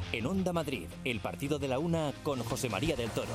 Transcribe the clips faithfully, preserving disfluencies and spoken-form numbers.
En Onda Madrid, el partido de la una con José María del Toro.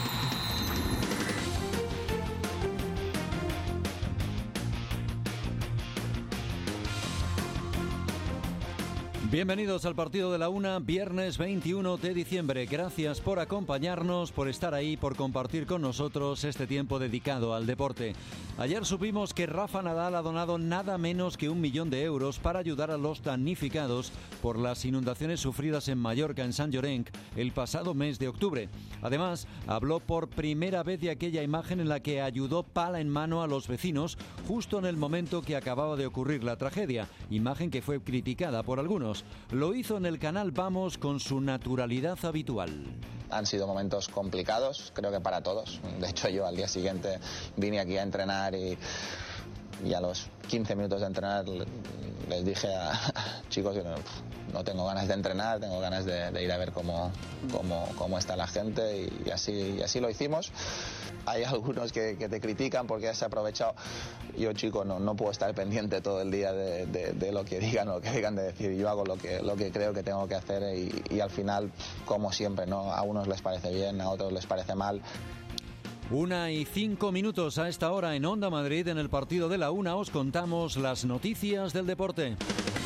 Bienvenidos al partido de la una, viernes veintiuno de diciembre. Gracias por acompañarnos, por estar ahí, por compartir con nosotros este tiempo dedicado al deporte. Ayer supimos que Rafa Nadal ha donado nada menos que un millón de euros para ayudar a los damnificados por las inundaciones sufridas en Mallorca, en Sant Llorenç, el pasado mes de octubre. Además, habló por primera vez de aquella imagen en la que ayudó pala en mano a los vecinos justo en el momento que acababa de ocurrir la tragedia, imagen que fue criticada por algunos. Lo hizo en el canal Vamos con su naturalidad habitual. Han sido momentos complicados, creo que para todos. De hecho, yo al día siguiente vine aquí a entrenar y, y a los quince minutos de entrenar les dije a, a chicos que no, no tengo ganas de entrenar, tengo ganas de, de ir a ver cómo, cómo, cómo está la gente y, y, así, y así lo hicimos. Hay algunos que, que te critican porque has aprovechado. Yo, chico, no, no puedo estar pendiente todo el día de, de, de lo que digan o lo que digan de decir. Yo hago lo que, lo que creo que tengo que hacer y, y al final, como siempre, ¿no? A unos les parece bien, a otros les parece mal. Una y cinco minutos a esta hora en Onda Madrid. En el partido de la una os contamos las noticias del deporte.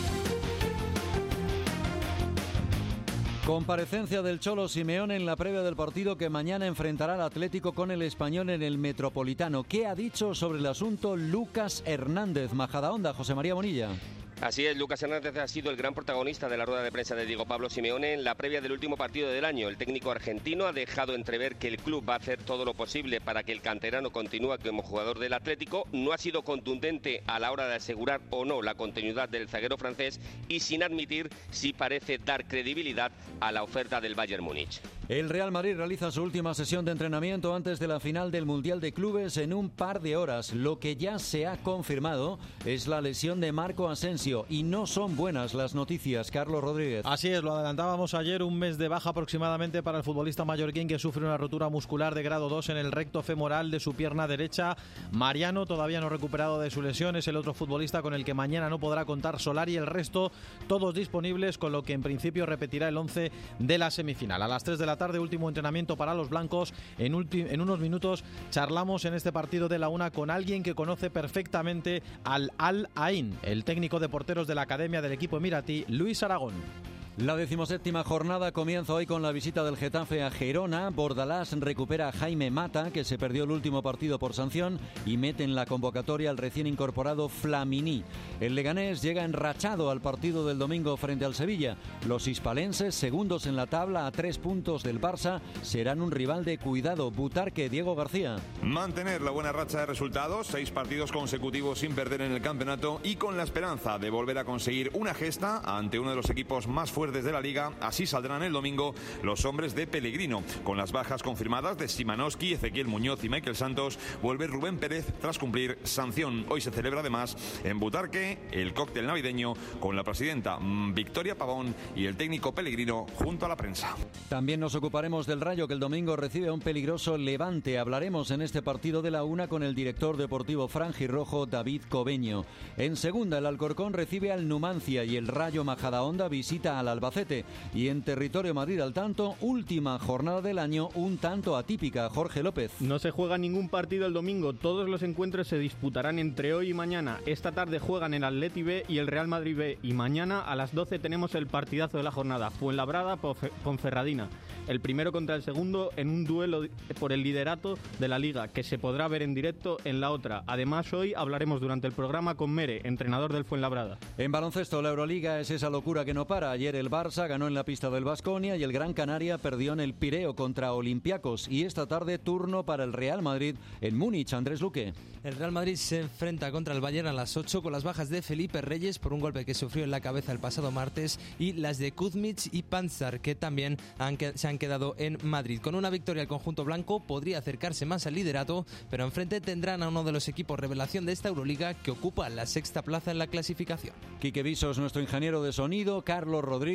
Comparecencia del Cholo Simeone en la previa del partido que mañana enfrentará al Atlético con el Español en el Metropolitano. ¿Qué ha dicho sobre el asunto Lucas Hernández? Majadahonda, José María Bonilla. Así es, Lucas Hernández ha sido el gran protagonista de la rueda de prensa de Diego Pablo Simeone en la previa del último partido del año. El técnico argentino ha dejado entrever que el club va a hacer todo lo posible para que el canterano continúe como jugador del Atlético. No ha sido contundente a la hora de asegurar o no la continuidad del zaguero francés y sin admitir si parece dar credibilidad a la oferta del Bayern Múnich. El Real Madrid realiza su última sesión de entrenamiento antes de la final del Mundial de Clubes en un par de horas. Lo que ya se ha confirmado es la lesión de Marco Asensio y no son buenas las noticias. Carlos Rodríguez. Así es, lo adelantábamos ayer, un mes de baja aproximadamente para el futbolista mallorquín que sufre una rotura muscular de grado dos en el recto femoral de su pierna derecha. Mariano, todavía no recuperado de su lesión, es el otro futbolista con el que mañana no podrá contar Solari. El resto, todos disponibles, con lo que en principio repetirá el once de la semifinal. A las tres de la tarde, último entrenamiento para los blancos. En, ulti- en unos minutos charlamos en este partido de la una con alguien que conoce perfectamente al Al Ain, el técnico de porteros de la academia del equipo emiratí, Luis Aragón. La decimoséptima jornada comienza hoy con la visita del Getafe a Gerona. Bordalás recupera a Jaime Mata, que se perdió el último partido por sanción, y mete en la convocatoria al recién incorporado Flamini. El Leganés llega enrachado al partido del domingo frente al Sevilla. Los hispalenses, segundos en la tabla a tres puntos del Barça, serán un rival de cuidado. Butarque, Diego García. Mantener la buena racha de resultados, seis partidos consecutivos sin perder en el campeonato y con la esperanza de volver a conseguir una gesta ante uno de los equipos más fuertes de la Liga. Así saldrán el domingo los hombres de Pellegrino. Con las bajas confirmadas de Szymanowski, Ezequiel Muñoz y Michael Santos, vuelve Rubén Pérez tras cumplir sanción. Hoy se celebra además en Butarque el cóctel navideño con la presidenta Victoria Pavón y el técnico Pellegrino junto a la prensa. También nos ocuparemos del Rayo, que el domingo recibe a un peligroso Levante. Hablaremos en este partido de la una con el director deportivo franjirrojo David Cobeño. En segunda, el Alcorcón recibe al Numancia y el Rayo Majadahonda visita al Albacete. Y en territorio Madrid al tanto, última jornada del año, un tanto atípica. Jorge López. No se juega ningún partido el domingo, todos los encuentros se disputarán entre hoy y mañana. Esta tarde juegan el Atleti B y el Real Madrid B y mañana a las doce tenemos el partidazo de la jornada, Fuenlabrada Ponferradina. El primero contra el segundo en un duelo por el liderato de la Liga, que se podrá ver en directo en la otra. Además, hoy hablaremos durante el programa con Mere, entrenador del Fuenlabrada. En baloncesto, la Euroliga es esa locura que no para. Ayer el Barça ganó en la pista del Baskonia y el Gran Canaria perdió en el Pireo contra Olympiacos. Y esta tarde, turno para el Real Madrid en Múnich. Andrés Luque. El Real Madrid se enfrenta contra el Bayern a las ocho con las bajas de Felipe Reyes por un golpe que sufrió en la cabeza el pasado martes y las de Kuzmic y Panzar, que también han que- se han quedado en Madrid. Con una victoria el conjunto blanco podría acercarse más al liderato, pero enfrente tendrán a uno de los equipos revelación de esta Euroliga, que ocupa la sexta plaza en la clasificación. Quique Visos, nuestro ingeniero de sonido. Carlos Rodríguez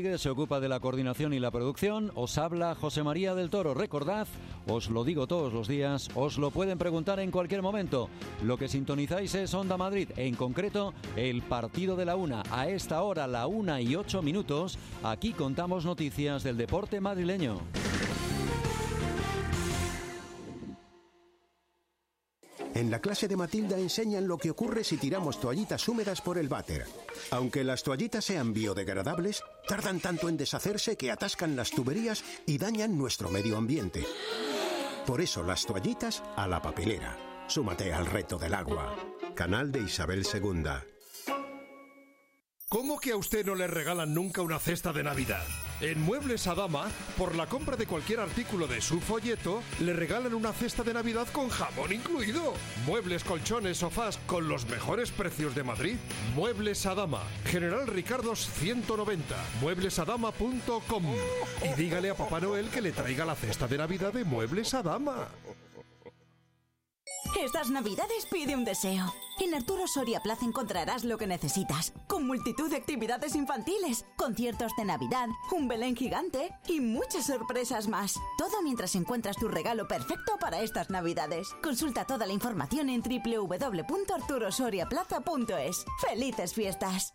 Rodríguez se ocupa de la coordinación y la producción. Os habla José María del Toro. Recordad, os lo digo todos los días, os lo pueden preguntar en cualquier momento. Lo que sintonizáis es Onda Madrid, en concreto el partido de la una. A esta hora, la una y ocho minutos, aquí contamos noticias del deporte madrileño. En la clase de Matilda enseñan lo que ocurre si tiramos toallitas húmedas por el váter. Aunque las toallitas sean biodegradables, tardan tanto en deshacerse que atascan las tuberías y dañan nuestro medio ambiente. Por eso las toallitas a la papelera. Súmate al reto del agua. Canal de Isabel segunda. ¿Cómo que a usted no le regalan nunca una cesta de Navidad? En Muebles Adama, por la compra de cualquier artículo de su folleto, le regalan una cesta de Navidad con jamón incluido. Muebles, colchones, sofás con los mejores precios de Madrid. Muebles Adama, General Ricardos ciento noventa, muebles adama punto com. Y dígale a Papá Noel que le traiga la cesta de Navidad de Muebles Adama. Estas navidades pide un deseo. En Arturo Soria Plaza encontrarás lo que necesitas, con multitud de actividades infantiles, conciertos de Navidad, un Belén gigante y muchas sorpresas más. Todo mientras encuentras tu regalo perfecto para estas navidades. Consulta toda la información en doble u doble u doble u punto arturo soria plaza punto es. ¡Felices fiestas!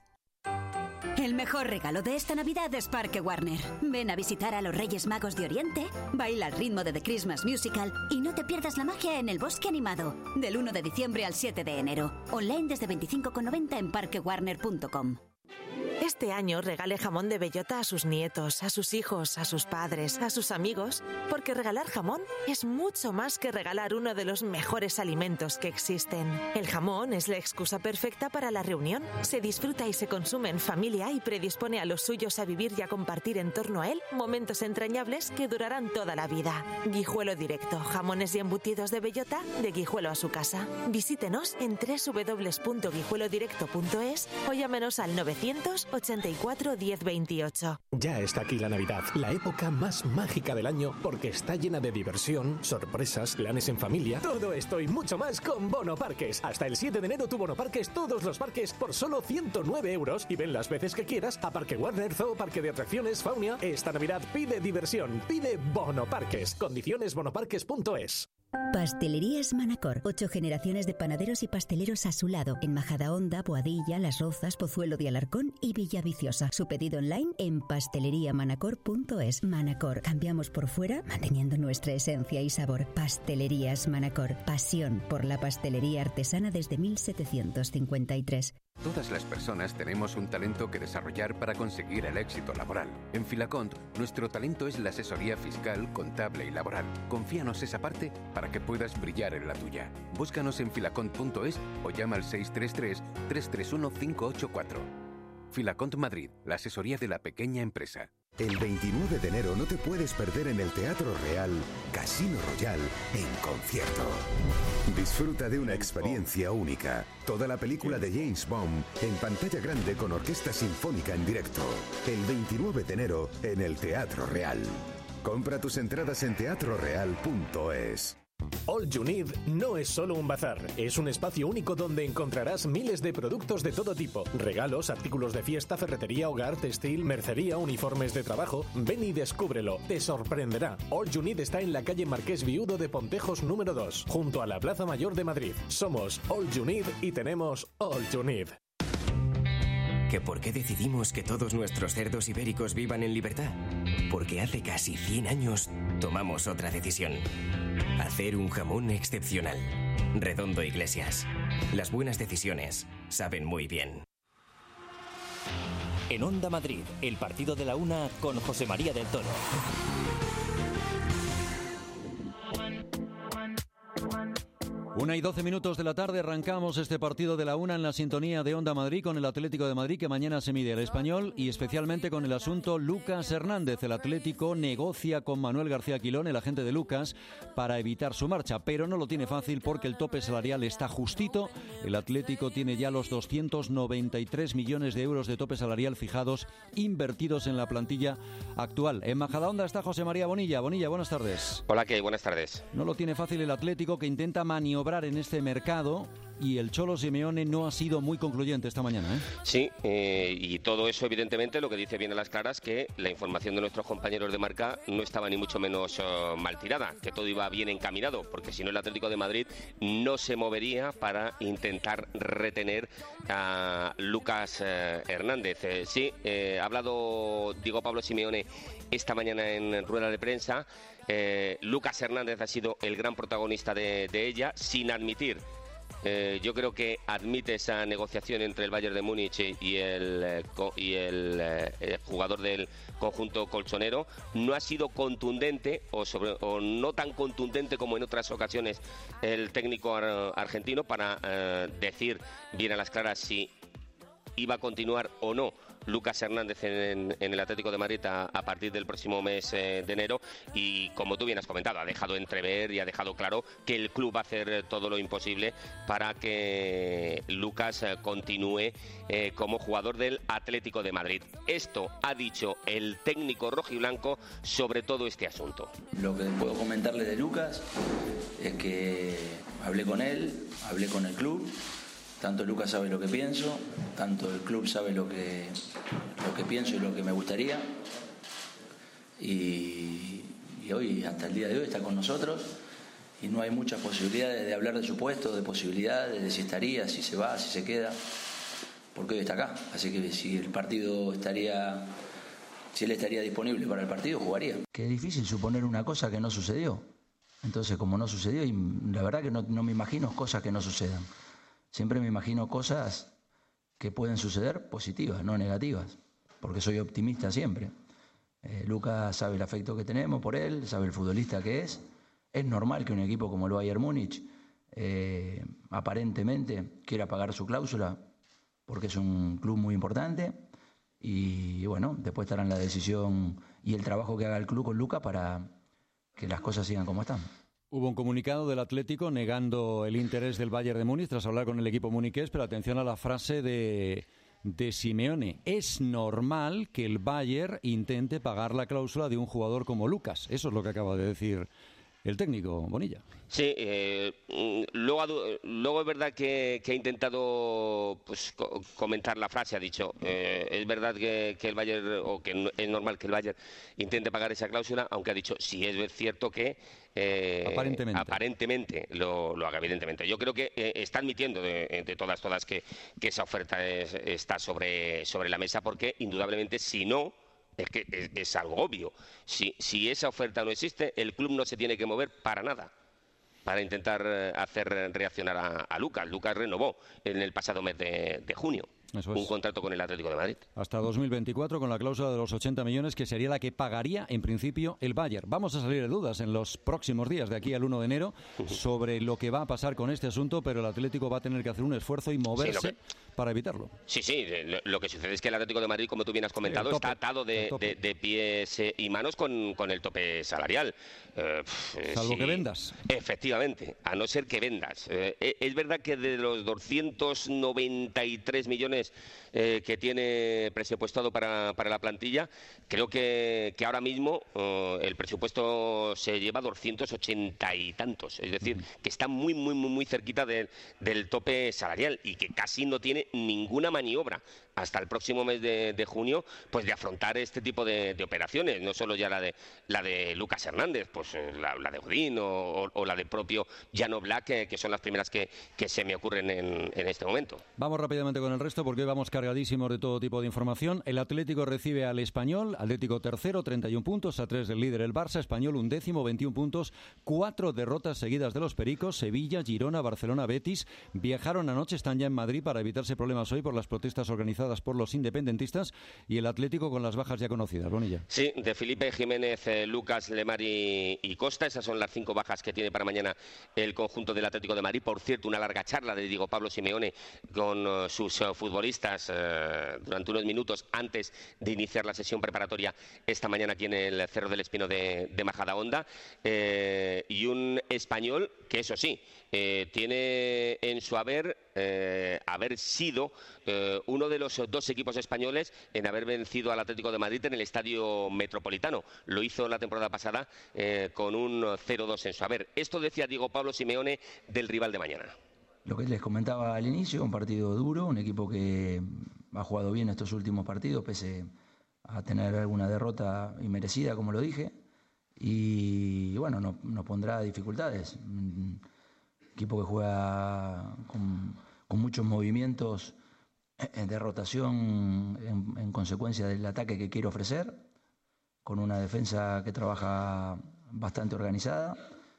El mejor regalo de esta Navidad es Parque Warner. Ven a visitar a los Reyes Magos de Oriente, baila al ritmo de The Christmas Musical y no te pierdas la magia en el Bosque Animado. Del uno de diciembre al siete de enero. Online desde veinticinco con noventa en parque warner punto com. Este año regale jamón de bellota a sus nietos, a sus hijos, a sus padres, a sus amigos, porque regalar jamón es mucho más que regalar uno de los mejores alimentos que existen. El jamón es la excusa perfecta para la reunión. Se disfruta y se consume en familia y predispone a los suyos a vivir y a compartir en torno a él momentos entrañables que durarán toda la vida. Guijuelo Directo, jamones y embutidos de bellota de Guijuelo a su casa. Visítenos en doble u doble u doble u punto guijuelo directo punto es o llámenos al novecientos ochenta y cuatro diez veintiocho. Ya está aquí la Navidad, la época más mágica del año, porque está llena de diversión, sorpresas, planes en familia. Todo esto y mucho más con Bono Parques. Hasta el siete de enero tu Bono Parques, todos los parques por solo ciento nueve euros y ven las veces que quieras a Parque Warner, Zoo, Parque de Atracciones, Faunia. Esta Navidad pide diversión, pide Bono Parques. Condiciones bonoparques punto es. Pastelerías Manacor. Ocho generaciones de panaderos y pasteleros a su lado. En Majadahonda, Boadilla, Las Rozas, Pozuelo de Alarcón y Villaviciosa. Su pedido online en pastelería manacor punto es. Manacor. Cambiamos por fuera, manteniendo nuestra esencia y sabor. Pastelerías Manacor. Pasión por la pastelería artesana desde mil setecientos cincuenta y tres. Todas las personas tenemos un talento que desarrollar para conseguir el éxito laboral. En Filacont, nuestro talento es la asesoría fiscal, contable y laboral. Confíanos esa parte para que puedas brillar en la tuya. Búscanos en filacont punto es o llama al seis tres tres, tres tres uno, cinco ocho cuatro. Filacont Madrid, la asesoría de la pequeña empresa. El veintinueve de enero no te puedes perder en el Teatro Real Casino Royal en concierto. Disfruta de una experiencia única. Toda la película de James Bond en pantalla grande con orquesta sinfónica en directo. El veintinueve de enero en el Teatro Real. Compra tus entradas en teatro real punto es. All You Need no es solo un bazar, es un espacio único donde encontrarás miles de productos de todo tipo, regalos, artículos de fiesta, ferretería, hogar, textil, mercería, uniformes de trabajo. Ven y descúbrelo, te sorprenderá. All You Need está en la calle Marqués Viudo de Pontejos número dos, junto a la Plaza Mayor de Madrid. Somos All You Need y tenemos All You Need. ¿Que por qué decidimos que todos nuestros cerdos ibéricos vivan en libertad? Porque hace casi cien años tomamos otra decisión. Hacer un jamón excepcional. Redondo Iglesias. Las buenas decisiones saben muy bien. En Onda Madrid, el partido de la una con José María del Toro. Una y doce minutos de la tarde arrancamos este partido de la una en la sintonía de Onda Madrid con el Atlético de Madrid que mañana se mide al Español y especialmente con el asunto Lucas Hernández. El Atlético negocia con Manuel García Quilón, el agente de Lucas, para evitar su marcha, pero no lo tiene fácil porque el tope salarial está justito. El Atlético tiene ya los doscientos noventa y tres millones de euros de tope salarial fijados, invertidos en la plantilla actual. En Majadahonda está José María Bonilla. Bonilla, buenas tardes. Hola, ¿qué? Buenas tardes. No lo tiene fácil el Atlético que intenta maniobrar entrar en este mercado y el Cholo Simeone no ha sido muy concluyente esta mañana, ¿eh? Sí, eh, y todo eso evidentemente lo que dice bien a las claras, que la información de nuestros compañeros de Marca no estaba ni mucho menos uh, mal tirada, que todo iba bien encaminado, porque si no el Atlético de Madrid no se movería para intentar retener a Lucas eh, Hernández. Eh, sí, eh, ha hablado Diego Pablo Simeone esta mañana en rueda de prensa. Eh, Lucas Hernández ha sido el gran protagonista de, de ella, sin admitir. Eh, yo creo que admite esa negociación entre el Bayern de Múnich y el, eh, y el eh, jugador del conjunto colchonero. No ha sido contundente o, sobre, o no tan contundente como en otras ocasiones el técnico ar, argentino para eh, decir bien a las claras si iba a continuar o no Lucas Hernández en, en el Atlético de Madrid a, a partir del próximo mes eh, de enero, y como tú bien has comentado, ha dejado entrever y ha dejado claro que el club va a hacer todo lo imposible para que Lucas eh, continúe eh, como jugador del Atlético de Madrid. Esto ha dicho el técnico rojiblanco sobre todo este asunto. Lo que puedo comentarle de Lucas es que hablé con él, hablé con el club. Tanto Lucas sabe lo que pienso, tanto el club sabe lo que, lo que pienso y lo que me gustaría. Y, y hoy, hasta el día de hoy, está con nosotros y no hay muchas posibilidades de hablar de su puesto, de posibilidades, de si estaría, si se va, si se queda, porque hoy está acá. Así que si el partido estaría, si él estaría disponible para el partido, jugaría. Que es difícil suponer una cosa que no sucedió. Entonces, como no sucedió, y la verdad que no, no me imagino cosas que no sucedan. Siempre me imagino cosas que pueden suceder positivas, no negativas, porque soy optimista siempre. Eh, Lucas sabe el afecto que tenemos por él, sabe el futbolista que es. Es normal que un equipo como el Bayern Múnich eh, aparentemente quiera pagar su cláusula, porque es un club muy importante. Y bueno, después estará en la decisión y el trabajo que haga el club con Lucas para que las cosas sigan como están. Hubo un comunicado del Atlético negando el interés del Bayern de Múnich tras hablar con el equipo muniqués, pero atención a la frase de, de Simeone. Es normal que el Bayern intente pagar la cláusula de un jugador como Lucas. Eso es lo que acaba de decir el técnico Bonilla. Sí, eh, luego, luego es verdad que, que ha intentado pues, co comentar la frase, ha dicho, eh, es verdad que, que el Bayern, o que no, es normal que el Bayern intente pagar esa cláusula, aunque ha dicho, sí es cierto que eh, aparentemente, aparentemente lo, lo haga, evidentemente. Yo creo que eh, está admitiendo de, de todas, todas que, que esa oferta es, está sobre, sobre la mesa, porque indudablemente si no, es que es, es algo obvio. Si, si esa oferta no existe, el club no se tiene que mover para nada para intentar hacer reaccionar a, a Lucas. Lucas renovó en el pasado mes de, de junio. Eso es. Un contrato con el Atlético de Madrid. Hasta dos mil veinticuatro, con la cláusula de los ochenta millones, que sería la que pagaría en principio el Bayern. Vamos a salir de dudas en los próximos días, de aquí al uno de enero, sobre lo que va a pasar con este asunto, pero el Atlético va a tener que hacer un esfuerzo y moverse sí, que... para evitarlo. Sí, sí, lo, lo que sucede es que el Atlético de Madrid, como tú bien has comentado, sí, está atado de, de, de pies y manos con, con el tope salarial. Eh, Salvo sí, que vendas. Efectivamente, a no ser que vendas. Eh, es verdad que de los doscientos noventa y tres millones Eh, que tiene presupuestado para, para la plantilla, creo que, que ahora mismo eh, el presupuesto se lleva doscientos ochenta y tantos, es decir, uh-huh. que está muy, muy, muy, muy cerquita de, del tope salarial y que casi no tiene ninguna maniobra hasta el próximo mes de, de junio, pues de afrontar este tipo de, de operaciones, no solo ya la de la de Lucas Hernández, pues la, la de Godín o, o, o la del propio Jan Oblak, que, que son las primeras que, que se me ocurren en, en este momento. Vamos rápidamente con el resto, porque hoy vamos cargadísimos de todo tipo de información. El Atlético recibe al Español, Atlético tercero, treinta y un puntos, a tres del líder el Barça, Español undécimo, veintiún puntos, cuatro derrotas seguidas de los Pericos, Sevilla, Girona, Barcelona, Betis, viajaron anoche, están ya en Madrid para evitarse problemas hoy por las protestas organizadas por los independentistas, y el Atlético con las bajas ya conocidas. Bonilla. Sí, de Felipe Jiménez, eh, Lucas, Lemar y, y Costa, esas son las cinco bajas que tiene para mañana el conjunto del Atlético de Madrid. Por cierto, una larga charla de Diego Pablo Simeone con uh, sus uh, futbolistas futbolistas eh, durante unos minutos antes de iniciar la sesión preparatoria esta mañana aquí en el Cerro del Espino de, de Majadahonda, eh, y un español que, eso sí, eh, tiene en su haber eh, haber sido eh, uno de los dos equipos españoles en haber vencido al Atlético de Madrid en el Estadio Metropolitano. Lo hizo la temporada pasada eh, con un cero dos en su haber. Esto decía Diego Pablo Simeone del rival de mañana. Lo que les comentaba al inicio, un partido duro, un equipo que ha jugado bien estos últimos partidos, pese a tener alguna derrota inmerecida, como lo dije, y bueno, nos, nos pondrá dificultades. Un equipo que juega con, con muchos movimientos de rotación en, en consecuencia del ataque que quiere ofrecer, con una defensa que trabaja bastante organizada.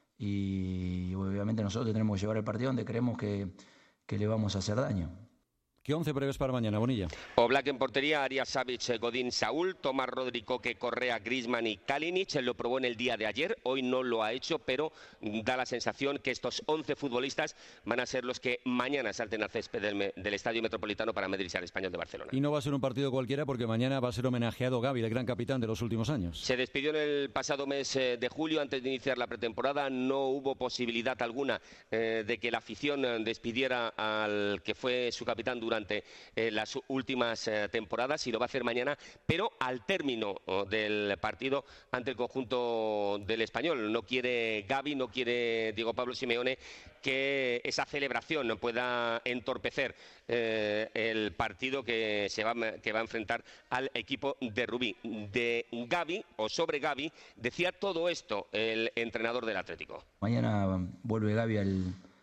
Y obviamente nosotros tenemos que llevar el partido donde creemos que, que le vamos a hacer daño. ¿Qué once prevés para mañana, Bonilla? Oblak en portería, Arias, Savic, Godín, Saúl, Tomás, Rodri, Coque, Correa, Griezmann y Kalinic. Él lo probó en el día de ayer, hoy no lo ha hecho, pero da la sensación que estos once futbolistas van a ser los que mañana salten al césped del, del Estadio Metropolitano para medirse al Español de Barcelona. Y no va a ser un partido cualquiera porque mañana va a ser homenajeado Gavi, el gran capitán de los últimos años. Se despidió en el pasado mes de julio, antes de iniciar la pretemporada. No hubo posibilidad alguna eh, de que la afición despidiera al que fue su capitán durante eh, las últimas eh, temporadas, y lo va a hacer mañana, pero al término oh, del partido ante el conjunto del Español. No quiere Gavi, no quiere Diego Pablo Simeone que esa celebración pueda entorpecer eh, el partido que se va, que va a enfrentar al equipo de Rubí. De Gavi, o sobre Gavi, decía todo esto el entrenador del Atlético. Mañana vuelve Gavi al,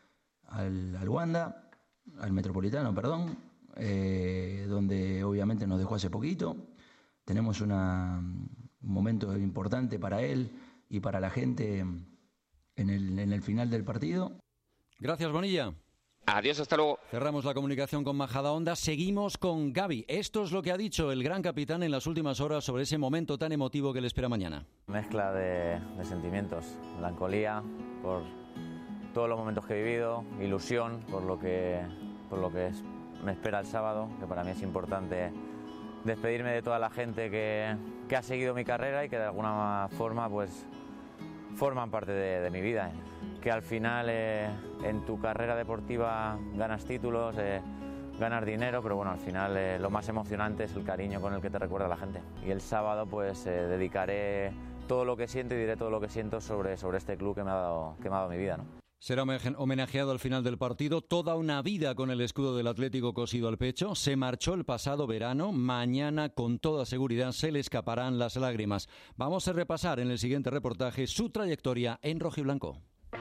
al, al Wanda, al Metropolitano, perdón, eh, donde obviamente nos dejó hace poquito. Tenemos una, un momento importante para él y para la gente en el, en el final del partido. Gracias, Bonilla. Adiós, hasta luego. Cerramos la comunicación con Majadahonda. Seguimos con Gavi. Esto es lo que ha dicho el gran capitán en las últimas horas sobre ese momento tan emotivo que le espera mañana. Mezcla de, de sentimientos, melancolía por todos los momentos que he vivido, ilusión por lo que, por lo que es, me espera el sábado, que para mí es importante despedirme de toda la gente que, que ha seguido mi carrera y que de alguna forma pues forman parte de, de mi vida. Que al final eh, en tu carrera deportiva ganas títulos, eh, ganas dinero, pero bueno, al final eh, lo más emocionante es el cariño con el que te recuerda la gente. Y el sábado pues eh, dedicaré todo lo que siento y diré todo lo que siento sobre, sobre este club que me ha dado, que me ha dado mi vida, ¿no? Será homenajeado al final del partido, toda una vida con el escudo del Atlético cosido al pecho. Se marchó el pasado verano, mañana con toda seguridad se le escaparán las lágrimas. Vamos a repasar en el siguiente reportaje su trayectoria en rojiblanco.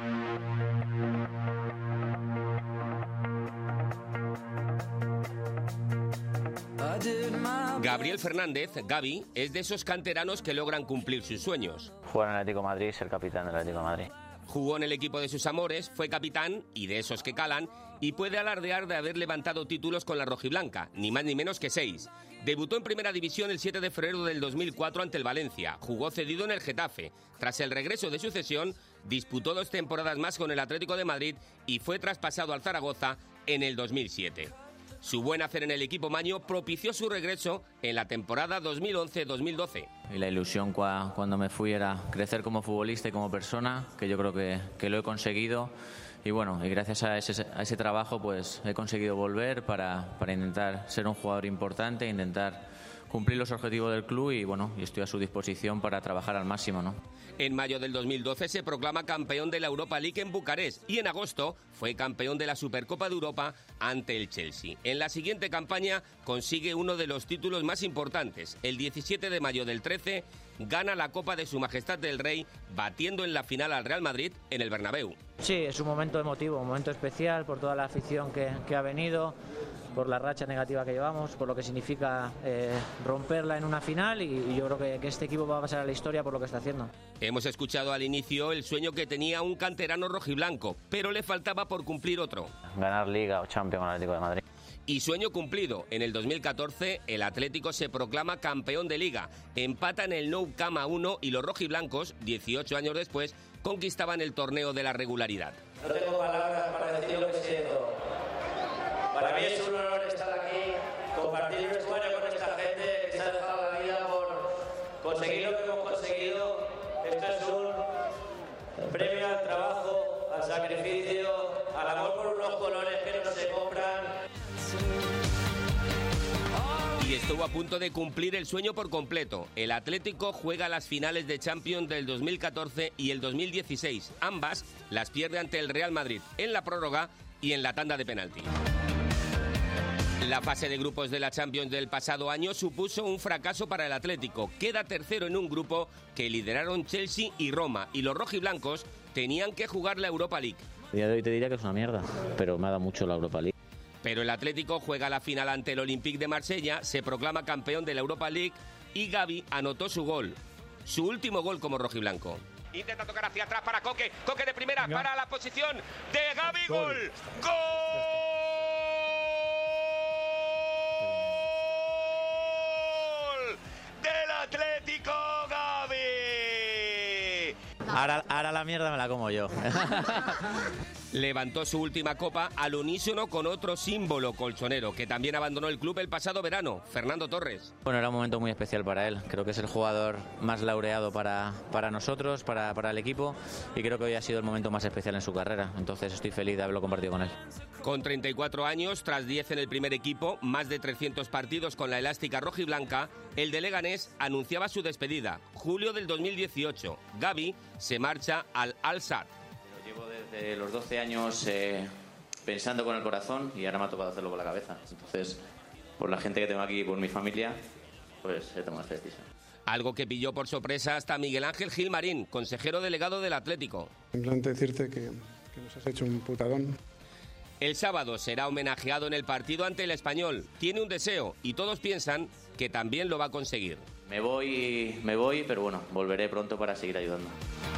Gabriel Fernández, Gavi, es de esos canteranos que logran cumplir sus sueños. Jugar en el Atlético de Madrid, ser capitán del Atlético de Madrid. Jugó en el equipo de sus amores, fue capitán, y de esos que calan, y puede alardear de haber levantado títulos con la rojiblanca, ni más ni menos que seis. Debutó en Primera División el siete de febrero del dos mil cuatro ante el Valencia, jugó cedido en el Getafe. Tras el regreso de su cesión, disputó dos temporadas más con el Atlético de Madrid y fue traspasado al Zaragoza en el dos mil siete. Su buen hacer en el equipo maño propició su regreso en la temporada dos mil once dos mil doce. Y la ilusión cua, cuando me fui era crecer como futbolista y como persona, que yo creo que, que lo he conseguido. Y bueno, y gracias a ese, a ese trabajo pues he conseguido volver para, para intentar ser un jugador importante, intentar cumplir los objetivos del club y bueno, y estoy a su disposición para trabajar al máximo, ¿no? En mayo del dos mil doce se proclama campeón de la Europa League en Bucarest y en agosto fue campeón de la Supercopa de Europa ante el Chelsea. En la siguiente campaña consigue uno de los títulos más importantes. El diecisiete de mayo del trece gana la Copa de Su Majestad del Rey batiendo en la final al Real Madrid en el Bernabéu. Sí, es un momento emotivo, un momento especial por toda la afición que, que ha venido, por la racha negativa que llevamos, por lo que significa eh, romperla en una final y, y yo creo que, que este equipo va a pasar a la historia por lo que está haciendo. Hemos escuchado al inicio el sueño que tenía un canterano rojiblanco, pero le faltaba por cumplir otro. Ganar Liga o Champions con el Atlético de Madrid. Y sueño cumplido. En el dos mil catorce el Atlético se proclama campeón de Liga. Empatan el Nou Camp a uno y los rojiblancos, dieciocho años después, conquistaban el torneo de la regularidad. No tengo palabras para decir lo que siento. Para mí es un honor estar aquí compartir un escenario con esta gente que se ha dejado la vida por conseguir lo que hemos conseguido. Esto es un premio al trabajo, al sacrificio, al amor por unos colores que no se compran. Y estuvo a punto de cumplir el sueño por completo. El Atlético juega las finales de Champions del dos mil catorce y el dos mil dieciséis. Ambas las pierde ante el Real Madrid en la prórroga y en la tanda de penalti. La fase de grupos de la Champions del pasado año supuso un fracaso para el Atlético. Queda tercero en un grupo que lideraron Chelsea y Roma, y los rojiblancos tenían que jugar la Europa League. A día de hoy te diría que es una mierda, pero me ha dado mucho la Europa League. Pero el Atlético juega la final ante el Olympique de Marsella, se proclama campeón de la Europa League y Gavi anotó su gol, su último gol como rojiblanco. Intenta tocar hacia atrás para Coque, Coque de primera Venga. Para la posición de Gavi, gol, gol, gol del Atlético, Gavi. Ahora, ahora la mierda me la como yo. Levantó su última copa al unísono con otro símbolo colchonero que también abandonó el club el pasado verano, Fernando Torres. Bueno, era un momento muy especial para él. Creo que es el jugador más laureado para, para nosotros, para, para el equipo, y creo que hoy ha sido el momento más especial en su carrera. Entonces estoy feliz de haberlo compartido con él. Con treinta y cuatro años, tras diez en el primer equipo, más de trescientos partidos con la elástica rojiblanca, el de Leganés anunciaba su despedida. Julio del dos mil dieciocho, Gavi se marcha al Al-Sadd. Llevo desde los doce años eh, pensando con el corazón y ahora me ha tocado hacerlo con la cabeza. Entonces, por la gente que tengo aquí y por mi familia, pues he tomado esta decisión. Algo que pilló por sorpresa hasta Miguel Ángel Gilmarín, consejero delegado del Atlético. Simplemente decirte que, que nos has hecho un putadón. El sábado será homenajeado en el partido ante el Español. Tiene un deseo y todos piensan que también lo va a conseguir. Me voy, me voy, pero bueno, volveré pronto para seguir ayudando.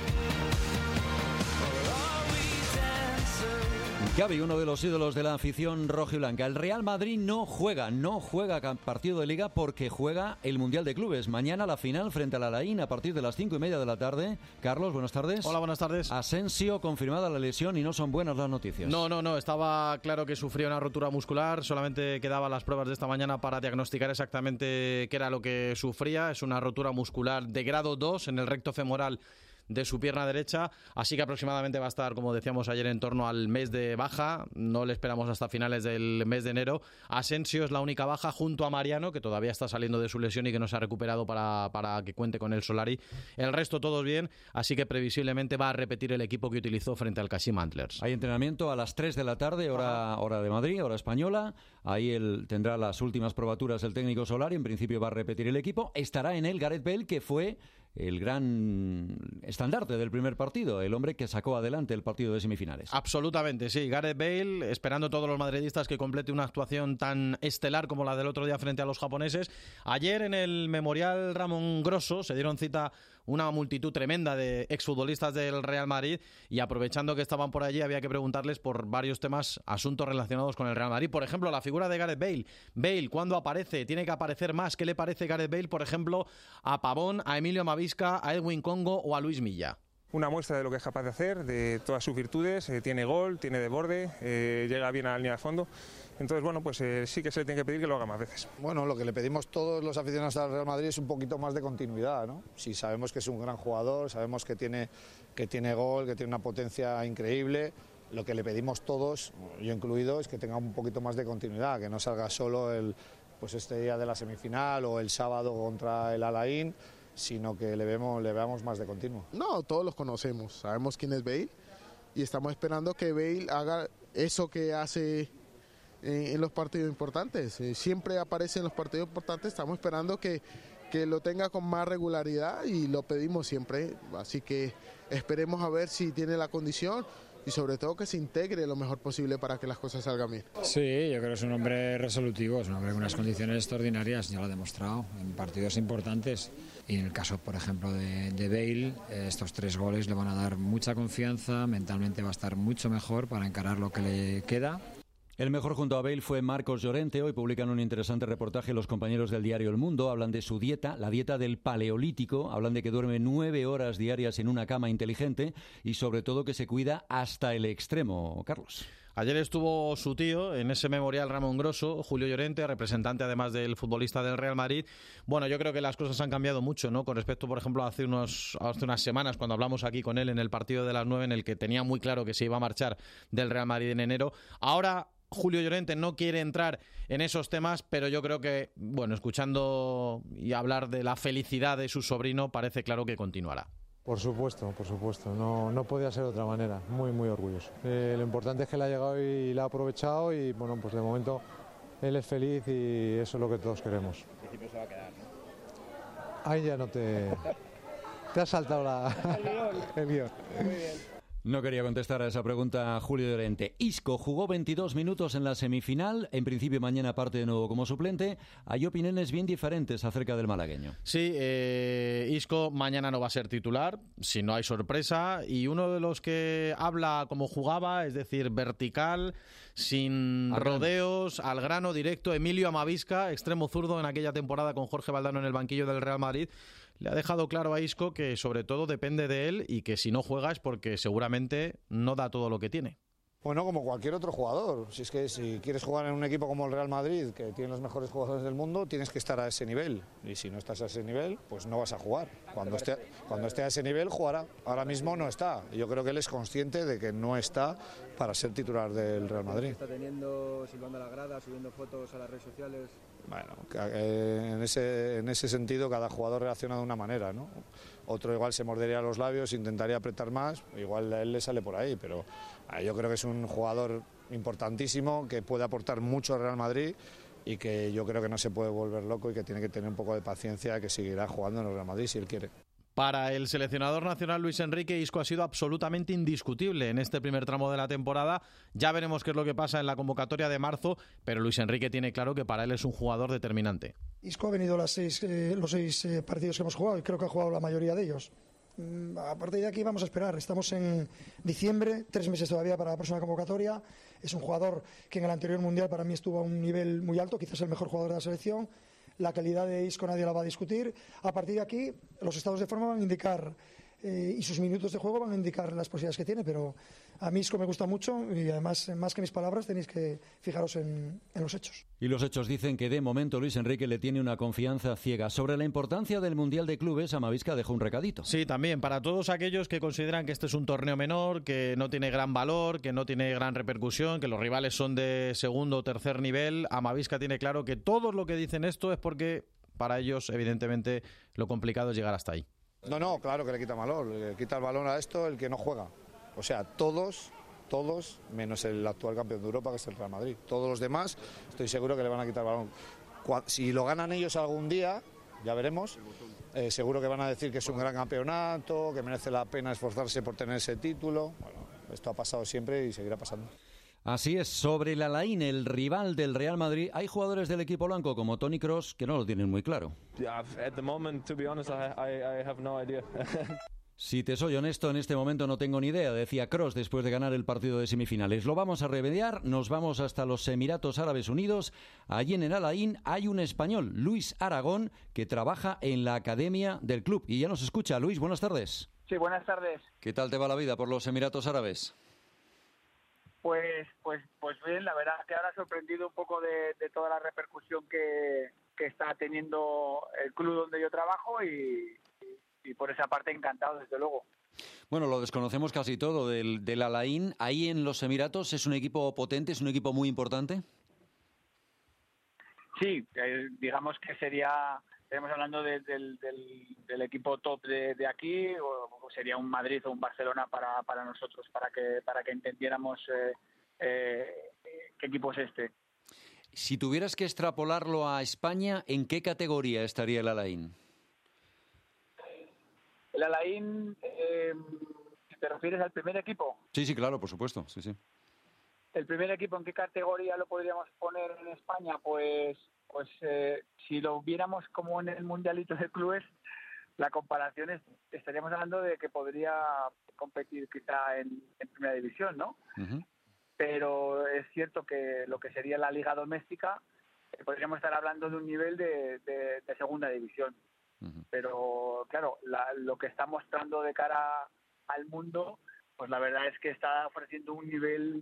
Gavi, uno de los ídolos de la afición rojiblanca. El Real Madrid no juega, no juega partido de Liga porque juega el Mundial de Clubes. Mañana la final frente al Al-Ain a partir de las cinco y media de la tarde. Carlos, buenas tardes. Hola, buenas tardes. Asensio, confirmada la lesión y no son buenas las noticias. No, no, no. Estaba claro que sufría una rotura muscular. Solamente quedaban las pruebas de esta mañana para diagnosticar exactamente qué era lo que sufría. Es una rotura muscular de grado dos en el recto femoral de su pierna derecha, así que aproximadamente va a estar, como decíamos ayer, en torno al mes de baja. No le esperamos hasta finales del mes de enero. Asensio es la única baja junto a Mariano, que todavía está saliendo de su lesión y que no se ha recuperado para, para que cuente con el Solari. El resto todos bien, así que previsiblemente va a repetir el equipo que utilizó frente al Kashima Antlers. Hay entrenamiento a las tres de la tarde, hora, hora de Madrid, hora española. Ahí él tendrá las últimas probaturas el técnico Solari. En principio va a repetir el equipo. Estará en él Gareth Bale, que fue el gran estandarte del primer partido, el hombre que sacó adelante el partido de semifinales. Absolutamente, sí. Gareth Bale, esperando todos los madridistas que complete una actuación tan estelar como la del otro día frente a los japoneses. Ayer en el Memorial Ramón Grosso se dieron cita una multitud tremenda de exfutbolistas del Real Madrid, y aprovechando que estaban por allí había que preguntarles por varios temas, asuntos relacionados con el Real Madrid. Por ejemplo, la figura de Gareth Bale. Bale, ¿cuándo aparece? ¿Tiene que aparecer más? ¿Qué le parece Gareth Bale, por ejemplo, a Pavón, a Emilio Amavisca, a Edwin Congo o a Luis Milla? Una muestra de lo que es capaz de hacer, de todas sus virtudes. Eh, tiene gol, tiene desborde, eh, llega bien a la línea de fondo. Entonces, bueno, pues eh, sí que se le tiene que pedir que lo haga más veces. Bueno, lo que le pedimos todos los aficionados al Real Madrid es un poquito más de continuidad, ¿no? Si sabemos que es un gran jugador, sabemos que tiene, que tiene gol, que tiene una potencia increíble. Lo que le pedimos todos, yo incluido, es que tenga un poquito más de continuidad, que no salga solo el, pues este día de la semifinal o el sábado contra el Al-Ain, sino que le, vemos, le veamos más de continuo. No, todos los conocemos, sabemos quién es Bale y estamos esperando que Bale haga eso que hace en, en los partidos importantes. Eh, siempre aparece en los partidos importantes, estamos esperando que, que lo tenga con más regularidad y lo pedimos siempre, así que esperemos a ver si tiene la condición y sobre todo que se integre lo mejor posible para que las cosas salgan bien. Sí, yo creo que es un hombre resolutivo, es un hombre con unas condiciones extraordinarias, ya lo ha demostrado en partidos importantes. Y en el caso, por ejemplo, de, de Bale, eh, estos tres goles le van a dar mucha confianza, mentalmente va a estar mucho mejor para encarar lo que le queda. El mejor junto a Bale fue Marcos Llorente. Hoy publican un interesante reportaje los compañeros del diario El Mundo. Hablan de su dieta, la dieta del paleolítico. Hablan de que duerme nueve horas diarias en una cama inteligente y sobre todo que se cuida hasta el extremo, Carlos. Ayer estuvo su tío en ese memorial Ramón Grosso, Julio Llorente, representante además del futbolista del Real Madrid. Bueno, yo creo que las cosas han cambiado mucho, ¿no? Con respecto, por ejemplo, hace unos hace unas semanas cuando hablamos aquí con él en el partido de las nueve, en el que tenía muy claro que se iba a marchar del Real Madrid en enero. Ahora Julio Llorente no quiere entrar en esos temas, pero yo creo que, bueno, escuchando y hablar de la felicidad de su sobrino, parece claro que continuará. Por supuesto, por supuesto, no, no podía ser de otra manera, muy muy orgulloso. Eh, lo importante es que le ha llegado y la ha aprovechado y bueno, pues de momento él es feliz y eso es lo que todos queremos. En principio se va a quedar, ¿no? Ahí ya no te... te has saltado la... el guión. Muy bien. No quería contestar a esa pregunta Julio Llorente. Isco jugó veintidós minutos en la semifinal. En principio mañana parte de nuevo como suplente. Hay opiniones bien diferentes acerca del malagueño. Sí, eh, Isco mañana no va a ser titular, si no hay sorpresa. Y uno de los que habla como jugaba, es decir, vertical, sin al rodeos, grano. al grano, directo, Emilio Amavisca, extremo zurdo en aquella temporada con Jorge Valdano en el banquillo del Real Madrid. Le ha dejado claro a Isco que sobre todo depende de él y que si no juega es porque seguramente no da todo lo que tiene. Bueno, como cualquier otro jugador. Si es que si quieres jugar en un equipo como el Real Madrid, que tiene los mejores jugadores del mundo, tienes que estar a ese nivel. Y si no estás a ese nivel, pues no vas a jugar. Cuando esté, cuando esté a ese nivel, jugará. Ahora mismo no está. Y yo creo que él es consciente de que no está para ser titular del Real Madrid. ¿Está teniendo, silbando a la grada, subiendo fotos a las redes sociales? Bueno, en ese, en ese sentido cada jugador reacciona de una manera, ¿no? Otro igual se mordería los labios, intentaría apretar más, igual a él le sale por ahí, pero yo creo que es un jugador importantísimo, que puede aportar mucho al Real Madrid y que yo creo que no se puede volver loco y que tiene que tener un poco de paciencia, que seguirá jugando en el Real Madrid si él quiere. Para el seleccionador nacional Luis Enrique, Isco ha sido absolutamente indiscutible en este primer tramo de la temporada. Ya veremos qué es lo que pasa en la convocatoria de marzo, pero Luis Enrique tiene claro que para él es un jugador determinante. Isco ha venido las seis, eh, los seis eh, partidos que hemos jugado y creo que ha jugado la mayoría de ellos. Mm, a partir de aquí vamos a esperar. Estamos en diciembre, tres meses todavía para la próxima convocatoria. Es un jugador que en el anterior Mundial para mí estuvo a un nivel muy alto, quizás el mejor jugador de la selección. La calidad de Isco nadie la va a discutir. A partir de aquí, los estados de forma van a indicar, eh, y sus minutos de juego van a indicar las posibilidades que tiene, pero a mí Isco me gusta mucho y además, más que mis palabras, tenéis que fijaros en, en los hechos. Y los hechos dicen que de momento Luis Enrique le tiene una confianza ciega. Sobre la importancia del Mundial de Clubes, Amavisca dejó un recadito. Sí, también para todos aquellos que consideran que este es un torneo menor, que no tiene gran valor, que no tiene gran repercusión, que los rivales son de segundo o tercer nivel, Amavisca tiene claro que todos lo que dicen esto es porque para ellos, evidentemente, lo complicado es llegar hasta ahí. No, no, claro que le quita valor, le quita el balón a esto el que no juega. O sea, todos, todos, menos el actual campeón de Europa, que es el Real Madrid. Todos los demás, estoy seguro que le van a quitar el balón. Si lo ganan ellos algún día, ya veremos, eh, seguro que van a decir que es un gran campeonato, que merece la pena esforzarse por tener ese título. Bueno, esto ha pasado siempre y seguirá pasando. Así es, sobre el Alain, el rival del Real Madrid, hay jugadores del equipo blanco como Toni Kroos que no lo tienen muy claro. Yeah, at the moment, to be honest, I, I, I have no idea. Si te soy honesto, en este momento no tengo ni idea, decía Kroos después de ganar el partido de semifinales. Lo vamos a remediar, nos vamos hasta los Emiratos Árabes Unidos. Allí en el Alain hay un español, Luis Aragón, que trabaja en la academia del club. Y ya nos escucha. Luis, buenas tardes. Sí, buenas tardes. ¿Qué tal te va la vida por los Emiratos Árabes? Pues, pues, pues bien, la verdad que ahora sorprendido un poco de, de toda la repercusión que, que está teniendo el club donde yo trabajo y, y por esa parte encantado, desde luego. Bueno, lo desconocemos casi todo del, del Alain. Ahí en los Emiratos es un equipo potente, es un equipo muy importante. Sí, eh, digamos que sería, estaremos hablando de, del, del, del equipo top de, de aquí, o, o sería un Madrid o un Barcelona para, para nosotros, para que para que entendiéramos eh, eh, qué equipo es este. Si tuvieras que extrapolarlo a España, ¿en qué categoría estaría el Alain? El Alain, eh, ¿te refieres al primer equipo? Sí, sí, claro, por supuesto, sí, sí. El primer equipo, ¿en qué categoría lo podríamos poner en España? Pues, pues eh, si lo viéramos como en el Mundialito de Clubes, la comparación es, estaríamos hablando de que podría competir quizá en, en primera división, ¿no? Uh-huh. Pero es cierto que lo que sería la liga doméstica, eh, podríamos estar hablando de un nivel de, de, de segunda división. Uh-huh. Pero claro, la, lo que está mostrando de cara al mundo, pues la verdad es que está ofreciendo un nivel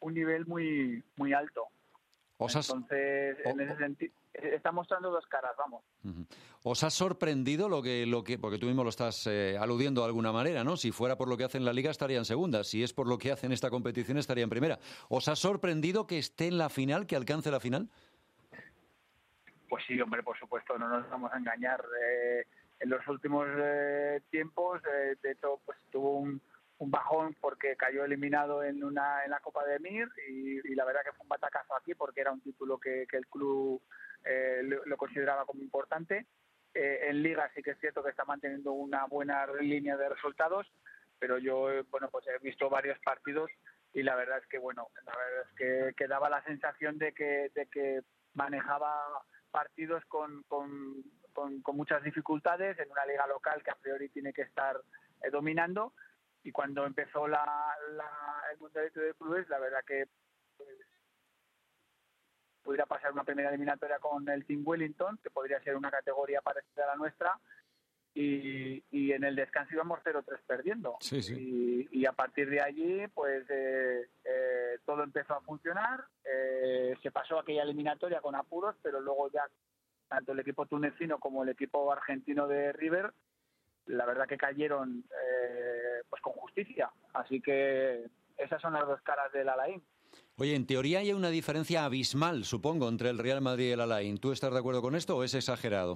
un nivel muy muy alto. Os has, Entonces, en ese sentido, está mostrando dos caras, vamos. uh-huh. ¿Os ha sorprendido lo que, lo que, porque tú mismo lo estás eh, aludiendo de alguna manera, ¿no? Si fuera por lo que hace en la Liga estaría en segunda, si es por lo que hace en esta competición estaría en primera. ¿Os ha sorprendido que esté en la final, que alcance la final? Pues sí, hombre, por supuesto, no nos vamos a engañar. Eh, en los últimos eh, tiempos, eh, de hecho, pues tuvo un un bajón porque cayó eliminado en una en la Copa de Emir y, y la verdad que fue un batacazo aquí porque era un título que, que el club eh, lo, lo consideraba como importante. Eh, en Liga sí que es cierto que está manteniendo una buena línea de resultados, pero yo eh, bueno pues he visto varios partidos y la verdad es que bueno la verdad es que, que daba la sensación de que de que manejaba partidos con, con, con, con muchas dificultades en una liga local que a priori tiene que estar eh, dominando. Y cuando empezó la, la, el Mundialito de Clubes, la verdad que pues, pudiera pasar una primera eliminatoria con el Team Wellington, que podría ser una categoría parecida a la nuestra, y, y en el descanso íbamos cero tres perdiendo. Sí, sí. Y, y a partir de allí, pues eh, eh, todo empezó a funcionar, eh, se pasó aquella eliminatoria con apuros, pero luego ya tanto el equipo tunecino como el equipo argentino de River, la verdad que cayeron eh, pues con justicia. Así que esas son las dos caras del Alain. Oye, en teoría hay una diferencia abismal, supongo, entre el Real Madrid y el Alain. ¿Tú estás de acuerdo con esto o es exagerado?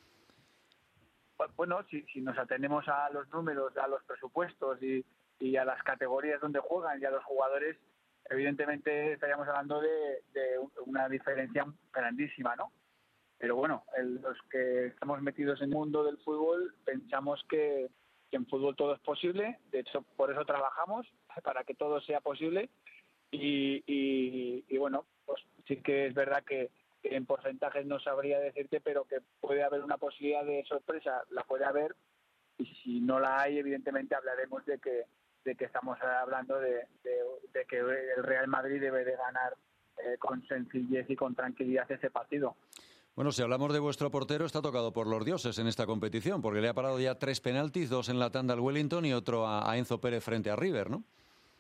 Bueno, si, si nos atenemos a los números, a los presupuestos y, y a las categorías donde juegan y a los jugadores, evidentemente estaríamos hablando de, de una diferencia grandísima, ¿no? Pero bueno, el, los que estamos metidos en el mundo del fútbol pensamos que, que en fútbol todo es posible. De hecho, por eso trabajamos, para que todo sea posible. Y, y, y bueno, pues sí que es verdad que en porcentajes no sabría decirte, pero que puede haber una posibilidad de sorpresa, la puede haber. Y si no la hay, evidentemente hablaremos de que, de que estamos hablando de, de, de que el Real Madrid debe de ganar eh, con sencillez y con tranquilidad ese partido. Bueno, si hablamos de vuestro portero, está tocado por los dioses en esta competición, porque le ha parado ya tres penaltis, dos en la tanda al Wellington y otro a, a Enzo Pérez frente a River, ¿no?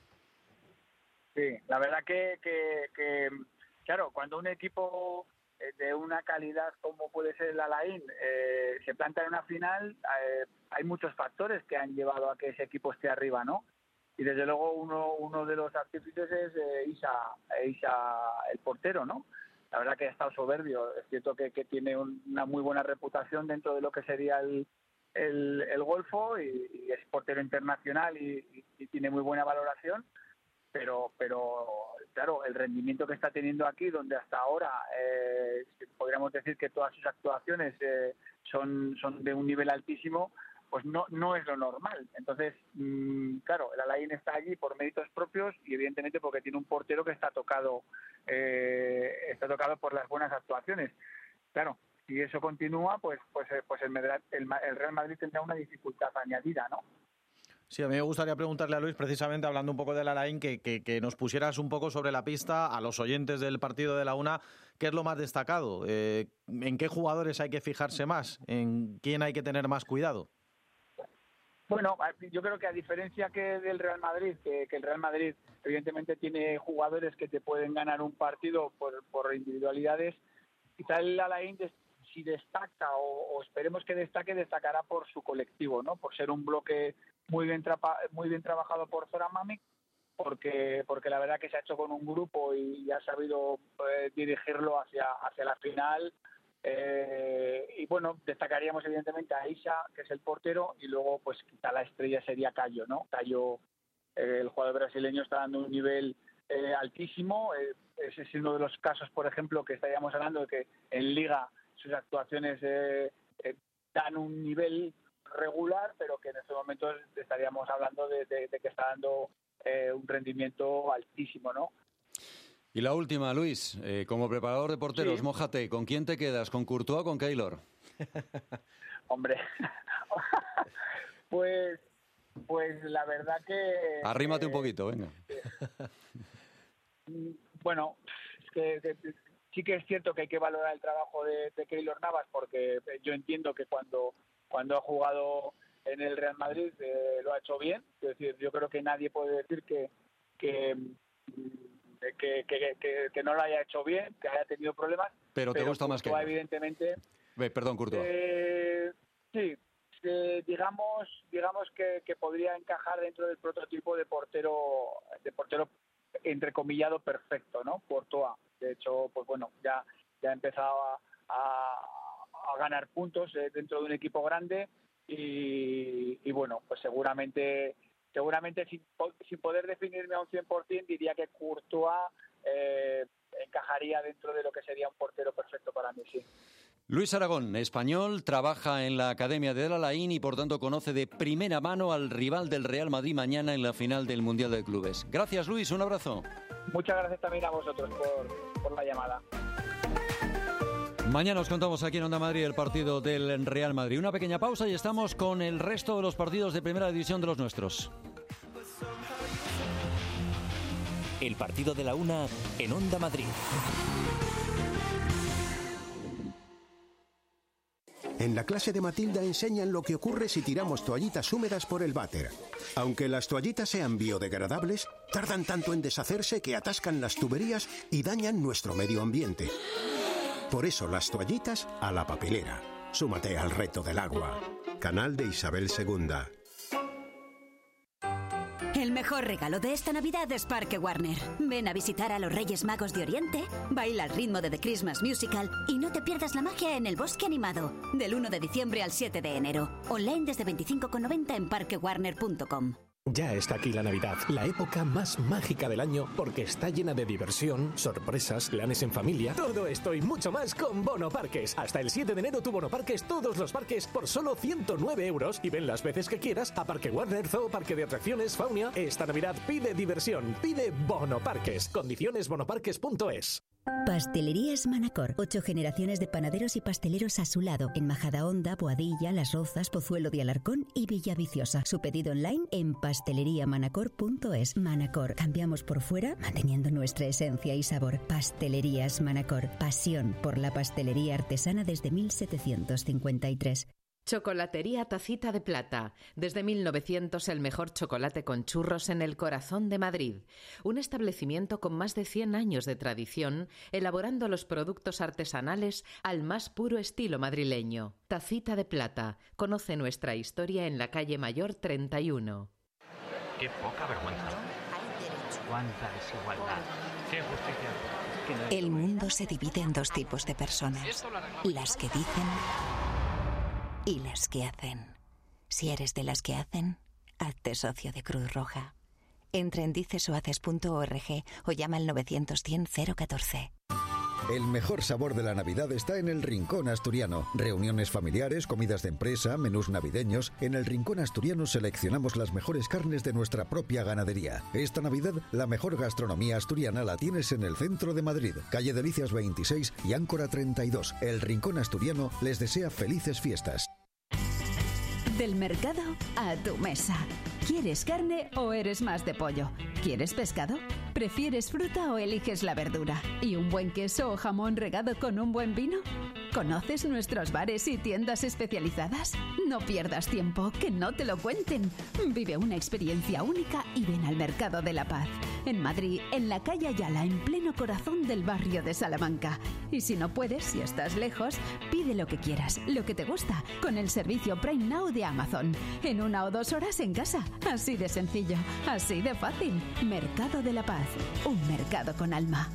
Sí, la verdad que, que, que claro, cuando un equipo de una calidad como puede ser el Alain eh, se planta en una final, eh, hay muchos factores que han llevado a que ese equipo esté arriba, ¿no? Y desde luego uno uno de los artífices es eh, Isa, Isa, el portero, ¿no? La verdad que ha estado soberbio. Es cierto que, que tiene un, una muy buena reputación dentro de lo que sería el, el, el Golfo y, y es portero internacional y, y, y tiene muy buena valoración, pero pero claro, el rendimiento que está teniendo aquí, donde hasta ahora eh, podríamos decir que todas sus actuaciones eh, son, son de un nivel altísimo, pues no no es lo normal. Entonces, mmm, claro, el Alain está allí por méritos propios y evidentemente porque tiene un portero que está tocado eh, está tocado por las buenas actuaciones. Claro, si eso continúa, pues pues pues el, el, el Real Madrid tendrá una dificultad añadida, ¿no? Sí, a mí me gustaría preguntarle a Luis, precisamente hablando un poco del Alain, que, que, que nos pusieras un poco sobre la pista a los oyentes del partido de la UNA, ¿qué es lo más destacado? Eh, ¿En qué jugadores hay que fijarse más? ¿En quién hay que tener más cuidado? Bueno, yo creo que a diferencia que del Real Madrid, que, que el Real Madrid evidentemente tiene jugadores que te pueden ganar un partido por, por individualidades, quizá el Alain, si destaca o, o esperemos que destaque, destacará por su colectivo, ¿no? Por ser un bloque muy bien trapa, muy bien trabajado por Zoran Mamić, porque porque la verdad que se ha hecho con un grupo y ha sabido eh, dirigirlo hacia hacia la final. Eh, y bueno, destacaríamos evidentemente a Isa, que es el portero, y luego pues quizá la estrella sería Caio, ¿no? Caio, eh, el jugador brasileño, está dando un nivel eh, altísimo. Eh, ese es uno de los casos, por ejemplo, que estaríamos hablando de que en Liga sus actuaciones eh, eh, dan un nivel regular, pero que en estos momentos estaríamos hablando de, de, de que está dando eh, un rendimiento altísimo, ¿no? Y la última, Luis, eh, como preparador de porteros, sí. mójate, ¿con quién te quedas? ¿Con Courtois o con Keylor? Hombre, pues pues la verdad que... Arrímate eh, un poquito, venga. Eh, bueno, es que, que, que sí que es cierto que hay que valorar el trabajo de, de Keylor Navas, porque yo entiendo que cuando, cuando ha jugado en el Real Madrid eh, lo ha hecho bien. Es decir, yo creo que nadie puede decir que... que que, que, que, que no lo haya hecho bien, que haya tenido problemas. Pero te pero gusta más que Courtois, él. evidentemente. Eh, perdón, Courtois. Eh, sí, eh, digamos, digamos que, que podría encajar dentro del prototipo de portero, de portero entrecomillado perfecto, ¿no? Courtois. De hecho, pues bueno, ya, ya ha empezado a, a, a ganar puntos eh, dentro de un equipo grande y, y bueno, pues seguramente, seguramente sin, sin poder definirme a un cien por ciento diría que Courtois eh, encajaría dentro de lo que sería un portero perfecto para mí, sí. Luis Aragón, español, trabaja en la Academia de Alalaín y por tanto conoce de primera mano al rival del Real Madrid mañana en la final del Mundial de Clubes. Gracias, Luis, un abrazo. Muchas gracias también a vosotros por, por la llamada. Mañana os contamos aquí en Onda Madrid el partido del Real Madrid. Una pequeña pausa y estamos con el resto de los partidos de Primera División de los nuestros. El partido de la una en Onda Madrid. En la clase de Matilda enseñan lo que ocurre si tiramos toallitas húmedas por el váter. Aunque las toallitas sean biodegradables, tardan tanto en deshacerse que atascan las tuberías y dañan nuestro medio ambiente. Por eso las toallitas a la papelera. Súmate al reto del agua. Canal de Isabel segunda. El mejor regalo de esta Navidad es Parque Warner. Ven a visitar a los Reyes Magos de Oriente, baila al ritmo de The Christmas Musical y no te pierdas la magia en el Bosque Animado, del uno de diciembre al siete de enero. Online desde veinticinco con noventa en parque warner punto com. Ya está aquí la Navidad, la época más mágica del año porque está llena de diversión, sorpresas, planes en familia. Todo esto y mucho más con Bono Parques. Hasta el siete de enero tu Bono Parques todos los parques por solo ciento nueve euros y ven las veces que quieras a Parque Warner, Zoo, Parque de Atracciones, Faunia. Esta Navidad pide diversión, pide Bono Parques. Condiciones bonoparques punto es. Pastelerías Manacor. Ocho generaciones de panaderos y pasteleros a su lado. En Majadahonda, Boadilla, Las Rozas, Pozuelo de Alarcón y Villaviciosa. Su pedido online en pastelería manacor punto es. Manacor. Cambiamos por fuera, manteniendo nuestra esencia y sabor. Pastelerías Manacor. Pasión por la pastelería artesana desde mil setecientos cincuenta y tres. Chocolatería Tacita de Plata. Desde mil novecientos el mejor chocolate con churros en el corazón de Madrid. Un establecimiento con más de cien años de tradición, elaborando los productos artesanales al más puro estilo madrileño. Tacita de Plata. Conoce nuestra historia en la calle Mayor treinta y uno. Qué poca vergüenza. Cuánta desigualdad. Qué justicia. El mundo se divide en dos tipos de personas. Las que dicen y las que hacen. Si eres de las que hacen, hazte socio de Cruz Roja. Entra en dicesohaces punto org o llama al novecientos cien cero catorce. El mejor sabor de la Navidad está en el Rincón Asturiano. Reuniones familiares, comidas de empresa, menús navideños. En el Rincón Asturiano seleccionamos las mejores carnes de nuestra propia ganadería. Esta Navidad, la mejor gastronomía asturiana la tienes en el centro de Madrid. Calle Delicias veintiséis y Áncora treinta y dos. El Rincón Asturiano les desea felices fiestas. Del mercado a tu mesa. ¿Quieres carne o eres más de pollo? ¿Quieres pescado? ¿Prefieres fruta o eliges la verdura? ¿Y un buen queso o jamón regado con un buen vino? ¿Conoces nuestros bares y tiendas especializadas? No pierdas tiempo, que no te lo cuenten. Vive una experiencia única y ven al Mercado de la Paz. En Madrid, en la calle Ayala, en pleno corazón del barrio de Salamanca. Y si no puedes, si estás lejos, pide lo que quieras, lo que te gusta, con el servicio Prime Now de Amazon. En una o dos horas en casa. Así de sencillo, así de fácil. Mercado de la Paz, un mercado con alma.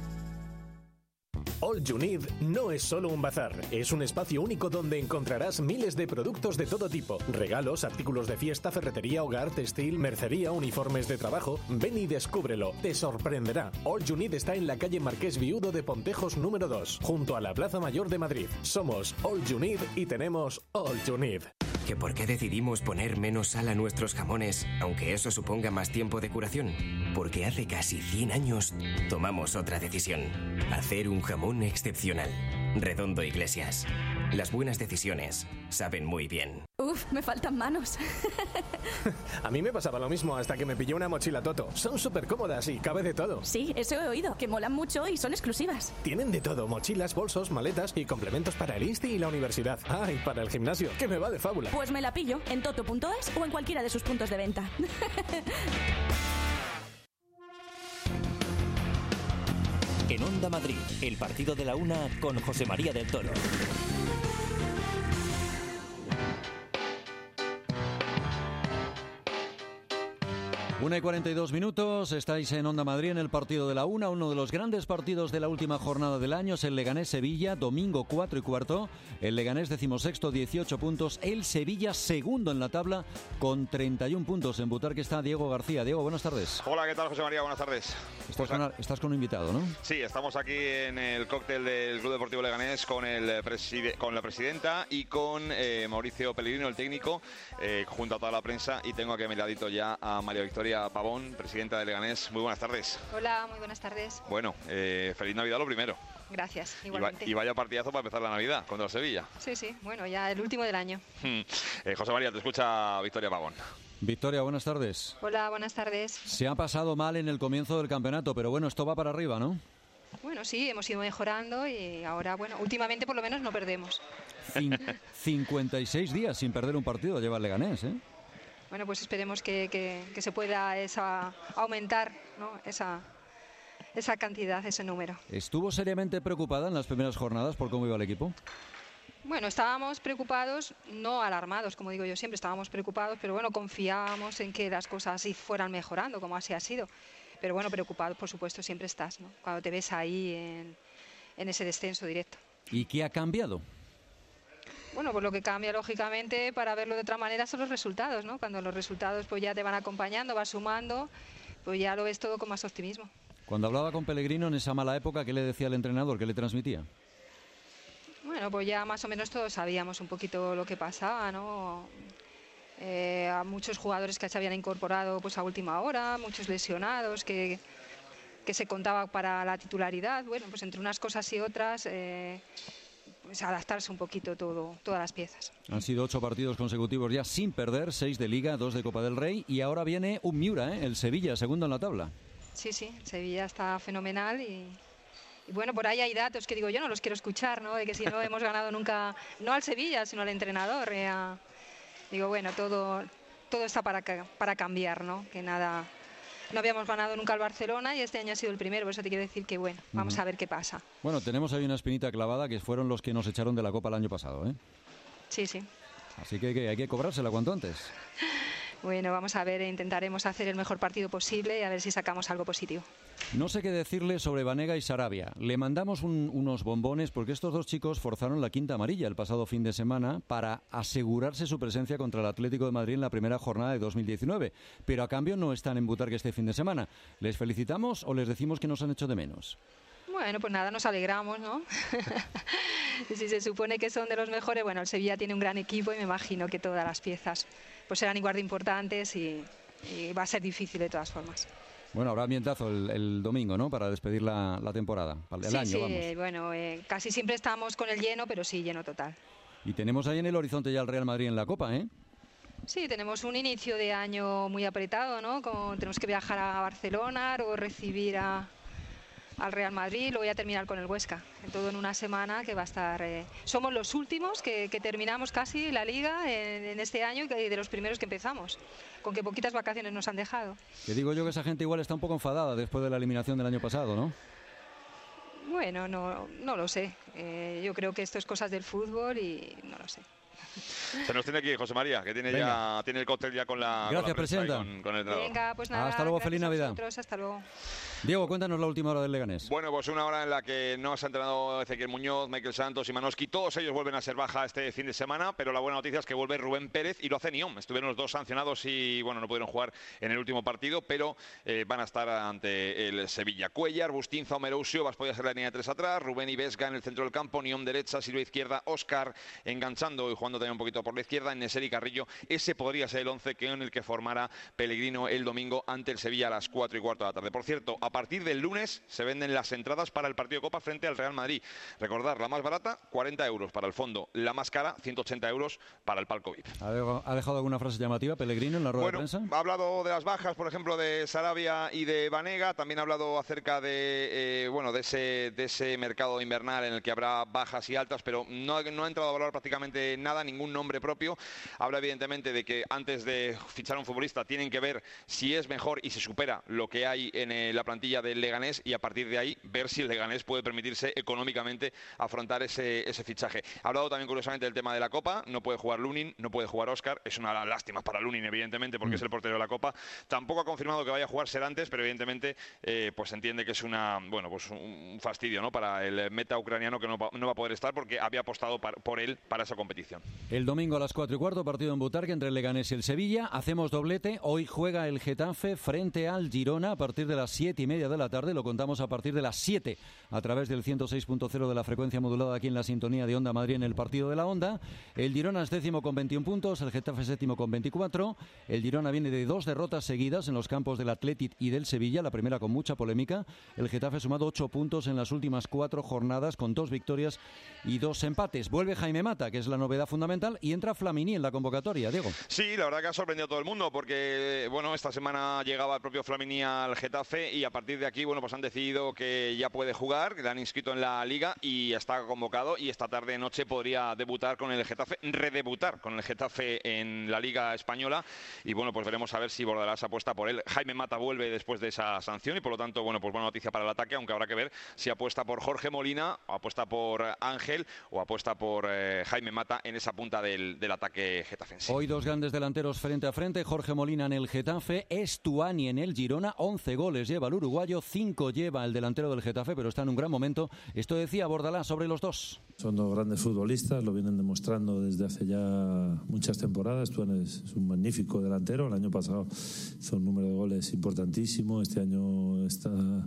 All You Need no es solo un bazar, es un espacio único donde encontrarás miles de productos de todo tipo. Regalos, artículos de fiesta, ferretería, hogar, textil, mercería, uniformes de trabajo. Ven y descúbrelo, te sorprenderá. All You Need está en la calle Marqués Viudo de Pontejos número dos, junto a la Plaza Mayor de Madrid. Somos All You Need y tenemos All You Need. ¿Que por qué decidimos poner menos sal a nuestros jamones, aunque eso suponga más tiempo de curación? Porque hace casi cien años tomamos otra decisión. Hacer un jamón excepcional. Redondo Iglesias. Las buenas decisiones saben muy bien. Uf, me faltan manos. A mí me pasaba lo mismo hasta que me pillé una mochila Toto. Son súper cómodas y cabe de todo. Sí, eso he oído, que molan mucho y son exclusivas. Tienen de todo, mochilas, bolsos, maletas y complementos para el insti y la universidad. Ah, y para el gimnasio, que me va de fábula. Pues me la pillo en toto punto es o en cualquiera de sus puntos de venta. Onda Madrid, el partido de la una con José María del Toro. una y cuarenta y dos minutos, estáis en Onda Madrid en el partido de la una, uno de los grandes partidos de la última jornada del año es el Leganés-Sevilla, domingo cuatro y cuarto, el Leganés decimosexto, dieciocho puntos, el Sevilla segundo en la tabla con treinta y un puntos. En Butarque está Diego García. Diego, buenas tardes. Hola, ¿qué tal, José María? Buenas tardes. Estás, con, estás con un invitado, ¿no? Sí, estamos aquí en el cóctel del Club Deportivo Leganés con, el preside, con la presidenta y con eh, Mauricio Pellegrino, el técnico, eh, junto a toda la prensa, y tengo aquí a mi ladito ya a María Victoria Pavón, presidenta de Leganés. Muy buenas tardes. Hola, muy buenas tardes. Bueno, eh, feliz Navidad lo primero. Gracias, igualmente. Y, va, y vaya partidazo para empezar la Navidad contra el Sevilla. Sí, sí, bueno, ya el último del año. eh, José María, te escucha Victoria Pavón. Victoria, buenas tardes. Hola, buenas tardes. Se ha pasado mal en el comienzo del campeonato, pero bueno, esto va para arriba, ¿no? Bueno, sí, hemos ido mejorando y ahora, bueno, últimamente por lo menos no perdemos. Cin- cincuenta y seis días sin perder un partido lleva el Leganés, ¿eh? Bueno, pues esperemos que, que, que se pueda esa, aumentar, ¿no? esa, esa cantidad, ese número. ¿Estuvo seriamente preocupada en las primeras jornadas por cómo iba el equipo? Bueno, estábamos preocupados, no alarmados, como digo yo siempre, estábamos preocupados, pero bueno, confiábamos en que las cosas así fueran mejorando, como así ha sido. Pero bueno, preocupado, por supuesto, siempre estás, ¿no? Cuando te ves ahí en, en ese descenso directo. ¿Y qué ha cambiado? Bueno, pues lo que cambia, lógicamente, para verlo de otra manera son los resultados, ¿no? Cuando los resultados pues ya te van acompañando, vas sumando, pues ya lo ves todo con más optimismo. Cuando hablaba con Pellegrino en esa mala época, ¿qué le decía al entrenador? ¿Qué le transmitía? Bueno, pues ya más o menos todos sabíamos un poquito lo que pasaba, ¿no? Eh, a muchos jugadores que se habían incorporado pues a última hora, muchos lesionados que, que se contaba para la titularidad. Bueno, pues entre unas cosas y otras... Eh, Pues adaptarse un poquito todo, todas las piezas. Han sido ocho partidos consecutivos ya sin perder, seis de Liga, dos de Copa del Rey, y ahora viene un Miura, ¿eh? El Sevilla, segundo en la tabla. Sí, sí, Sevilla está fenomenal y, y bueno, por ahí hay datos que digo yo no los quiero escuchar, ¿no? De que si no hemos ganado nunca, no al Sevilla, sino al entrenador. Eh, a, digo, bueno, todo, todo está para, para cambiar, ¿no? Que nada... No habíamos ganado nunca al Barcelona y este año ha sido el primero, por eso te quiero decir que bueno, vamos uh-huh. a ver qué pasa. Bueno, tenemos ahí una espinita clavada que fueron los que nos echaron de la Copa el año pasado, ¿eh? Sí, sí. Así que, que hay que cobrársela cuanto antes. Bueno, vamos a ver, intentaremos hacer el mejor partido posible y a ver si sacamos algo positivo. No sé qué decirle sobre Banega y Sarabia. Le mandamos un, unos bombones porque estos dos chicos forzaron la quinta amarilla el pasado fin de semana para asegurarse su presencia contra el Atlético de Madrid en la primera jornada de dos mil diecinueve. Pero a cambio no están en Butarque este fin de semana. ¿Les felicitamos o les decimos que nos han hecho de menos? Bueno, pues nada, nos alegramos, ¿no? Si se supone que son de los mejores, bueno, el Sevilla tiene un gran equipo y me imagino que todas las piezas pues serán igual de importantes y, y va a ser difícil de todas formas. Bueno, habrá ambientazo el, el domingo, ¿no? Para despedir la, la temporada, el sí, año, sí, vamos. bueno, eh, casi siempre estamos con el lleno, pero sí, lleno total. Y tenemos ahí en el horizonte ya el Real Madrid en la Copa, ¿eh? Sí, tenemos un inicio de año muy apretado, ¿no? Como tenemos que viajar a Barcelona o recibir a... al Real Madrid, luego voy a terminar con el Huesca, todo en una semana que va a estar... Eh... Somos los últimos que, que terminamos casi la Liga en, en este año y de los primeros que empezamos, con que poquitas vacaciones nos han dejado. Te digo yo que esa gente igual está un poco enfadada después de la eliminación del año pasado, ¿no? Bueno, no, no lo sé, eh, yo creo que esto es cosas del fútbol y no lo sé. Se nos tiene aquí José María, que tiene ya tiene el cóctel ya con la... Gracias, con la presidenta. Con, con el Venga, pues nada. Hasta luego, feliz Navidad. Vosotros, hasta luego. Diego, cuéntanos la última hora del Leganés. Bueno, pues una hora en la que no se ha entrenado Ezequiel Muñoz, Michael Santos y Manoski. Todos ellos vuelven a ser baja este fin de semana, pero la buena noticia es que vuelve Rubén Pérez y lo hace Niom. Estuvieron los dos sancionados y, bueno, no pudieron jugar en el último partido, pero eh, van a estar ante el Sevilla. Cuellar, Bustinza, Omerousio, vas podía ser la línea de tres atrás, Rubén y Vesga en el centro del campo, Niom derecha, Silva izquierda, Óscar enganchando y jugando también un poquito por la izquierda, Nesser y Carrillo. Ese podría ser el once que en el que formará Pellegrino el domingo ante el Sevilla a las cuatro y cuarto de la tarde. Por cierto, a partir del lunes se venden las entradas para el partido de Copa frente al Real Madrid. Recordar, la más barata, cuarenta euros para el fondo. La más cara, ciento ochenta euros para el palco V I P. ¿Ha dejado alguna frase llamativa Pellegrino en la rueda bueno, de prensa? Ha hablado de las bajas, por ejemplo, de Sarabia y de Banega. También ha hablado acerca de, eh, bueno, de ese, de ese mercado invernal en el que habrá bajas y altas, pero no, no ha entrado a valorar prácticamente nada. nada, ningún nombre propio. Habla evidentemente de que antes de fichar a un futbolista tienen que ver si es mejor y se supera lo que hay en eh, la plantilla del Leganés, y a partir de ahí ver si el Leganés puede permitirse económicamente afrontar ese, ese fichaje. Ha hablado también curiosamente del tema de la Copa. No puede jugar Lunin, no puede jugar Óscar. Es una lástima para Lunin, evidentemente, porque mm. es el portero de la Copa. Tampoco ha confirmado que vaya a jugar Serantes, pero evidentemente eh, pues entiende que es una, bueno, pues un fastidio, ¿no?, para el meta ucraniano, que no va, no va a poder estar porque había apostado par, por él para esa competición. El domingo a las cuatro y cuarto, partido en Butarque entre el Leganés y el Sevilla. Hacemos doblete. Hoy juega el Getafe frente al Girona a partir de las siete y media de la tarde. Lo contamos a partir de las siete a través del ciento seis punto cero de la frecuencia modulada aquí en la sintonía de Onda Madrid en el partido de la Onda. El Girona es décimo con veintiún puntos, el Getafe séptimo con veinticuatro. El Girona viene de dos derrotas seguidas en los campos del Athletic y del Sevilla, la primera con mucha polémica. El Getafe ha sumado ocho puntos en las últimas cuatro jornadas con dos victorias y dos empates. Vuelve Jaime Mata, que es la novedad fundamental, y entra Flamini en la convocatoria. Diego. Sí, la verdad que ha sorprendido a todo el mundo porque, bueno, esta semana llegaba el propio Flamini al Getafe y a partir de aquí, bueno, pues han decidido que ya puede jugar, que le han inscrito en la Liga y está convocado, y esta tarde noche podría debutar con el Getafe, redebutar con el Getafe en la Liga Española, y bueno, pues veremos a ver si Bordalás apuesta por él. Jaime Mata vuelve después de esa sanción y por lo tanto, bueno, pues buena noticia para el ataque, aunque habrá que ver si apuesta por Jorge Molina, o apuesta por Ángel, o apuesta por eh, Jaime Mata en esa punta del, del ataque getafense. Hoy dos grandes delanteros frente a frente, Jorge Molina en el Getafe, Estuani en el Girona, once goles lleva el uruguayo, cinco lleva el delantero del Getafe, pero está en un gran momento. Esto decía Bordalás sobre los dos. Son dos grandes futbolistas, lo vienen demostrando desde hace ya muchas temporadas. Estuani es, es un magnífico delantero, el año pasado hizo un número de goles importantísimo, este año está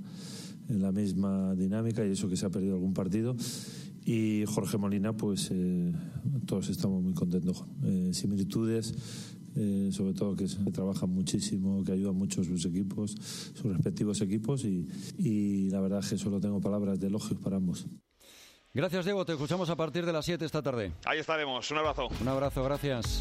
en la misma dinámica y eso que se ha perdido algún partido. Y Jorge Molina, pues eh, todos estamos muy contentos. Eh, similitudes, eh, sobre todo que se trabajan muchísimo, que ayudan mucho a sus equipos, sus respectivos equipos, y, y la verdad es que solo tengo palabras de elogios para ambos. Gracias, Diego. Te escuchamos a partir de las siete esta tarde. Ahí estaremos. Un abrazo. Un abrazo, gracias.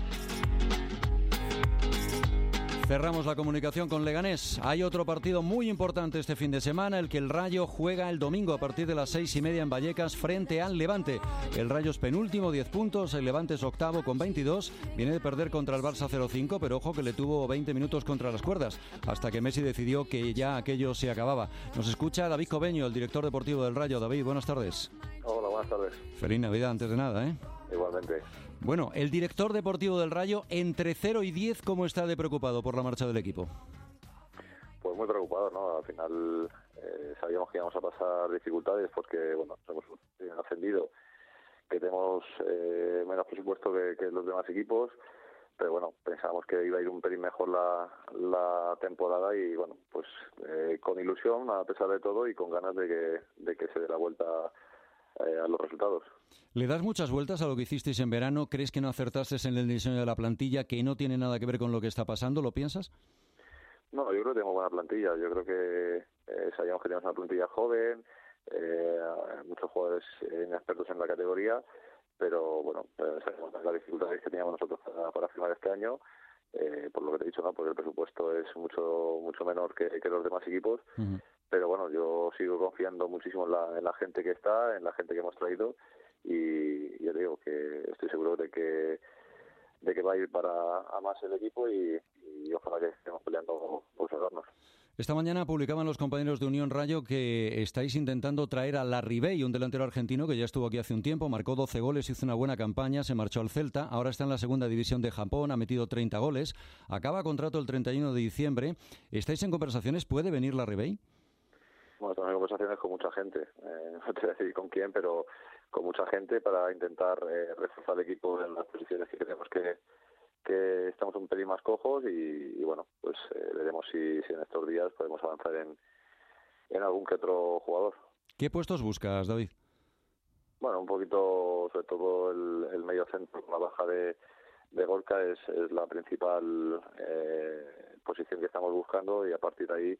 Cerramos la comunicación con Leganés. Hay otro partido muy importante este fin de semana, el que el Rayo juega el domingo a partir de las seis y media en Vallecas frente al Levante. El Rayo es penúltimo, diez puntos, el Levante es octavo con veintidós, viene de perder contra el Barça cero cinco, pero ojo que le tuvo veinte minutos contra las cuerdas, hasta que Messi decidió que ya aquello se acababa. Nos escucha David Cobeño, el director deportivo del Rayo. David, buenas tardes. Hola, buenas tardes. Feliz Navidad antes de nada, ¿eh? Igualmente. Bueno, el director deportivo del Rayo, entre cero y diez, ¿cómo está de preocupado por la marcha del equipo? Pues muy preocupado, ¿no? Al final eh, sabíamos que íbamos a pasar dificultades porque, bueno, hemos ascendido, que tenemos eh, menos presupuesto que, que los demás equipos, pero bueno, pensábamos que iba a ir un pelín mejor la, la temporada y, bueno, pues eh, con ilusión a pesar de todo y con ganas de que, de que se dé la vuelta eh, a los resultados. ¿Le das muchas vueltas a lo que hicisteis en verano? ¿Crees que no acertaste en el diseño de la plantilla, que no tiene nada que ver con lo que está pasando? ¿Lo piensas? No, yo creo que tenemos buena plantilla. Yo creo que eh, sabíamos que teníamos una plantilla joven, eh, muchos jugadores inexpertos en la categoría, pero bueno, eh, sabemos las dificultades que teníamos nosotros para, para firmar este año, eh, por lo que te he dicho, ¿no? Porque el presupuesto es mucho mucho menor que, que los demás equipos. Uh-huh. Pero bueno, yo sigo confiando muchísimo en la, en la gente que está, en la gente que hemos traído, y ya digo que estoy seguro de que de que va a ir para a más el equipo y, y ojalá que estemos peleando por salvarnos. Esta mañana publicaban los compañeros de Unión Rayo que estáis intentando traer a Larribey, un delantero argentino que ya estuvo aquí hace un tiempo, marcó doce goles, hizo una buena campaña, se marchó al Celta, ahora está en la segunda división de Japón, ha metido treinta goles, acaba contrato el treinta y uno de diciembre. ¿Estáis en conversaciones? ¿Puede venir Larribey? Bueno, estamos en conversaciones con mucha gente, eh, no te voy a decir con quién, pero con mucha gente para intentar eh, reforzar el equipo en las posiciones que creemos que, que estamos un pelín más cojos y, y bueno, pues eh, veremos si, si en estos días podemos avanzar en, en algún que otro jugador. ¿Qué puestos buscas, David? Bueno, un poquito, sobre todo el, el medio centro con la baja de, de Gorka es, es la principal eh, posición que estamos buscando y a partir de ahí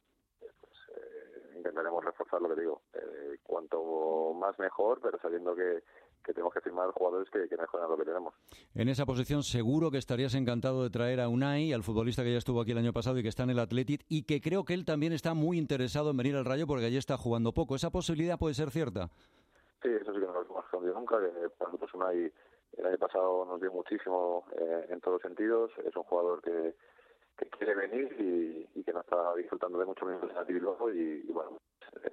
intentaremos reforzar lo que digo, eh, cuanto más mejor, pero sabiendo que, que tenemos que firmar jugadores que, que mejoran lo que tenemos. En esa posición seguro que estarías encantado de traer a Unai, al futbolista que ya estuvo aquí el año pasado y que está en el Athletic, y que creo que él también está muy interesado en venir al Rayo porque allí está jugando poco. ¿Esa posibilidad puede ser cierta? Sí, eso sí que no lo hemos escondido nunca, que para nosotros Unai el año pasado nos dio muchísimo eh, en todos los sentidos. Es un jugador que, que quiere venir y, y que no está disfrutando de muchos minutos en el Bilbao y, y bueno, eh,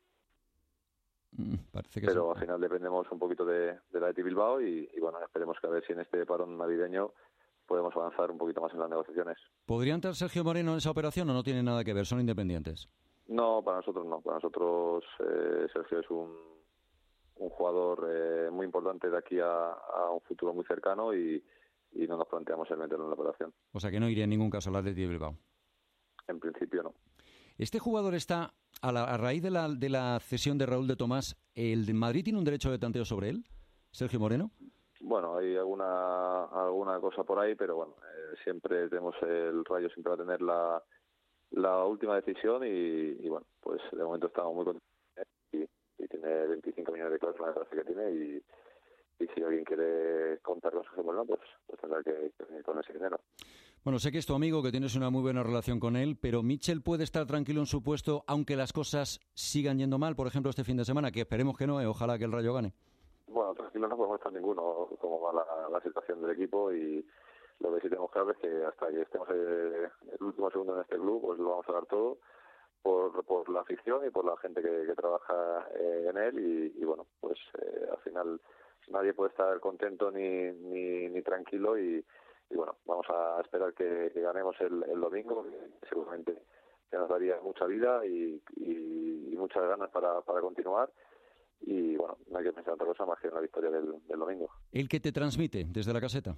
mm, parece que pero sí. al final dependemos un poquito de, de la de Bilbao y, y bueno, esperemos que a ver si en este parón navideño podemos avanzar un poquito más en las negociaciones. ¿Podría entrar Sergio Moreno en esa operación o no tiene nada que ver? ¿Son independientes? No, para nosotros no. Para nosotros eh, Sergio es un, un jugador eh, muy importante de aquí a, a un futuro muy cercano y, y no nos planteamos el meterlo en la operación. O sea que no iría en ningún caso al Athletic de Bilbao. En principio no. Este jugador está, a, la, a raíz de la, de la cesión de Raúl de Tomás, ¿el Madrid tiene un derecho de tanteo sobre él, Sergio Moreno? Bueno, hay alguna alguna cosa por ahí, pero bueno, eh, siempre tenemos el Rayo, siempre va a tener la, la última decisión y, y bueno, pues de momento estamos muy contentos y, y tiene veinticinco millones de cláusulas, me parece que tiene y, y si alguien quiere contar con Sergio Moreno, pues, pues tendrá que, que venir con ese dinero. Bueno, sé que es tu amigo, que tienes una muy buena relación con él, pero Mitchell puede estar tranquilo en su puesto aunque las cosas sigan yendo mal, por ejemplo, este fin de semana, que esperemos que no, eh, ojalá que el Rayo gane. Bueno, tranquilo no podemos estar ninguno como va la, la situación del equipo y lo que sí tenemos claro es que hasta que estemos el, el último segundo en este club, pues lo vamos a dar todo por, por la afición y por la gente que, que trabaja eh, en él y, y bueno, pues eh, al final nadie puede estar contento ni, ni, ni tranquilo y, y bueno, vamos a esperar que, que ganemos el, el domingo, que seguramente que nos daría mucha vida y, y, y muchas ganas para, para continuar. Y bueno, no hay que pensar otra cosa más que en la victoria del, del domingo. ¿El que te transmite desde la caseta?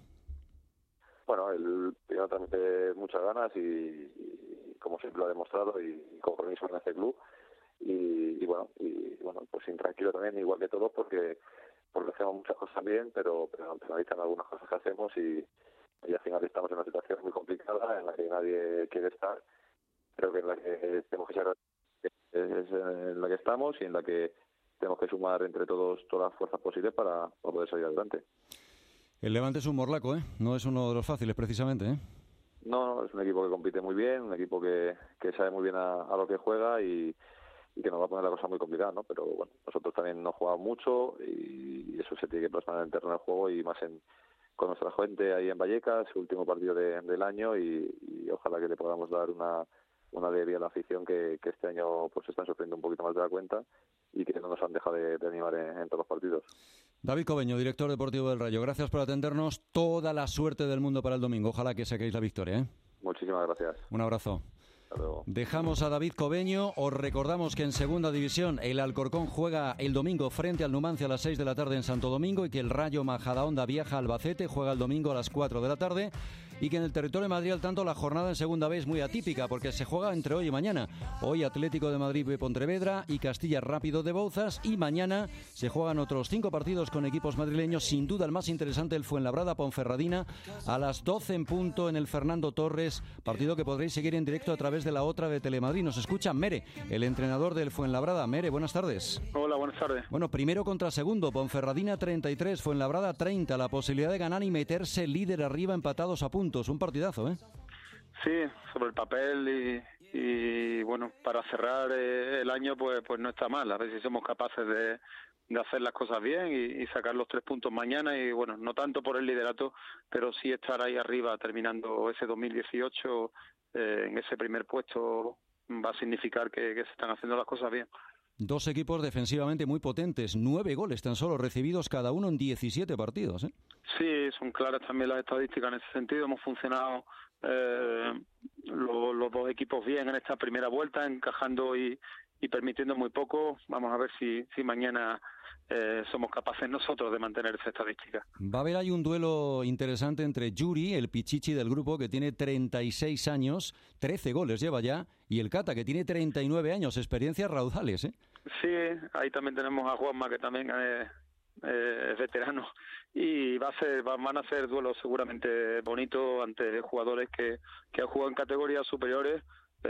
Bueno, él primero transmite muchas ganas y, y como siempre lo ha demostrado y, y compromiso en este club y, y bueno, y bueno, pues intranquilo también, igual que todos, porque porque hacemos muchas cosas bien, pero, pero penalizan algunas cosas que hacemos y, y al final estamos en una situación muy complicada en la que nadie quiere estar. Creo que en la que tenemos que ser es en la que estamos y en la que tenemos que sumar entre todos todas las fuerzas posibles para, para poder salir adelante. El Levante es un morlaco, ¿eh? No es uno de los fáciles, precisamente, ¿eh? No, no, es un equipo que compite muy bien, un equipo que, que sabe muy bien a, a lo que juega y, y que nos va a poner la cosa muy complicada, ¿no? Pero bueno, nosotros también no jugamos mucho y, y eso se tiene que plasmar en el terreno del juego y más en con nuestra gente ahí en Vallecas, su último partido de, del año y, y ojalá que le podamos dar una una alegría a la afición que, que este año pues se están sufriendo un poquito más de la cuenta y que no nos han dejado de, de animar en, en todos los partidos. David Cobeño, director deportivo del Rayo, gracias por atendernos. Toda la suerte del mundo para el domingo. Ojalá que saquéis la victoria, ¿eh? Muchísimas gracias. Un abrazo. Hasta luego. Dejamos a David Cobeño. Os recordamos que en Segunda División el Alcorcón juega el domingo frente al Numancia a las seis de la tarde en Santo Domingo y que el Rayo Majadahonda viaja a Albacete, juega el domingo a las cuatro de la tarde. Y que en el territorio de Madrid, al tanto, la jornada en segunda B es muy atípica porque se juega entre hoy y mañana. Hoy Atlético de Madrid de Pontevedra y Castilla Rápido de Bouzas y mañana se juegan otros cinco partidos con equipos madrileños. Sin duda el más interesante, el Fuenlabrada Ponferradina a las doce en punto en el Fernando Torres, partido que podréis seguir en directo a través de la otra de Telemadrid. Nos escucha Mere, el entrenador del Fuenlabrada. Mere, buenas tardes. Hola, buenas tardes. Bueno, primero contra segundo, Ponferradina treinta y tres, Fuenlabrada treinta, la posibilidad de ganar y meterse líder arriba empatados a puntos. Un partidazo, ¿eh? Sí, sobre el papel y, y bueno, para cerrar eh, el año pues pues no está mal. A ver si somos capaces de, de hacer las cosas bien y, y sacar los tres puntos mañana y bueno, no tanto por el liderato, pero sí estar ahí arriba terminando ese dos mil dieciocho eh, en ese primer puesto va a significar que, que se están haciendo las cosas bien. Dos equipos defensivamente muy potentes, nueve goles tan solo recibidos cada uno en diecisiete partidos, ¿eh? Sí, son claras también las estadísticas en ese sentido. Hemos funcionado eh, lo, los dos equipos bien en esta primera vuelta, encajando y, y permitiendo muy poco. Vamos a ver si, si mañana eh, somos capaces nosotros de mantener esa estadística. Va a haber ahí un duelo interesante entre Yuri, el pichichi del grupo, que tiene treinta y seis años, trece goles lleva ya, y el Cata, que tiene treinta y nueve años, experiencias raudales, ¿eh? Sí, ahí también tenemos a Juanma, que también es, eh, es veterano, y va a ser, van a ser duelos seguramente bonitos ante jugadores que, que han jugado en categorías superiores,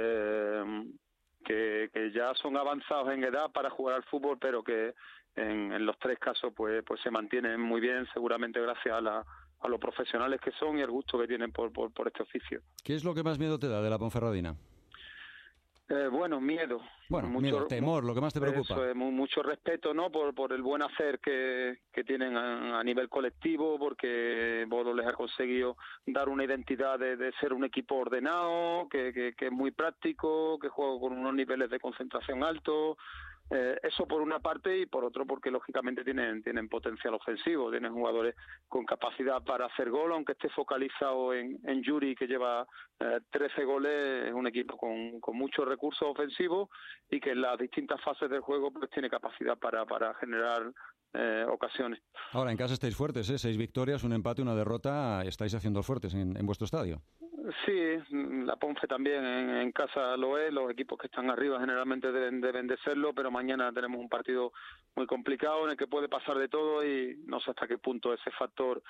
eh, que, que ya son avanzados en edad para jugar al fútbol, pero que en, en los tres casos pues pues se mantienen muy bien, seguramente gracias a la a los profesionales que son y el gusto que tienen por, por, por este oficio. ¿Qué es lo que más miedo te da de la Ponferradina? Eh, bueno, miedo. Bueno, mucho, miedo, temor, lo que más te preocupa. Eso es, mucho respeto, ¿no? Por, por el buen hacer que, que tienen a, a nivel colectivo, porque Bodo les ha conseguido dar una identidad de, de ser un equipo ordenado, que, que, que es muy práctico, que juega con unos niveles de concentración altos. Eh, eso por una parte, y por otro porque lógicamente tienen tienen potencial ofensivo, tienen jugadores con capacidad para hacer gol, aunque esté focalizado en, en Yuri, que lleva eh, trece goles. Es un equipo con, con muchos recursos ofensivos y que en las distintas fases del juego pues tiene capacidad para, para generar eh, ocasiones. Ahora, en casa estáis fuertes, ¿eh? Seis victorias, un empate, una derrota, estáis haciendo fuertes en, en vuestro estadio. Sí, la Ponfe también en, en casa lo es, los equipos que están arriba generalmente deben, deben de serlo, pero mañana tenemos un partido muy complicado en el que puede pasar de todo y no sé hasta qué punto ese factor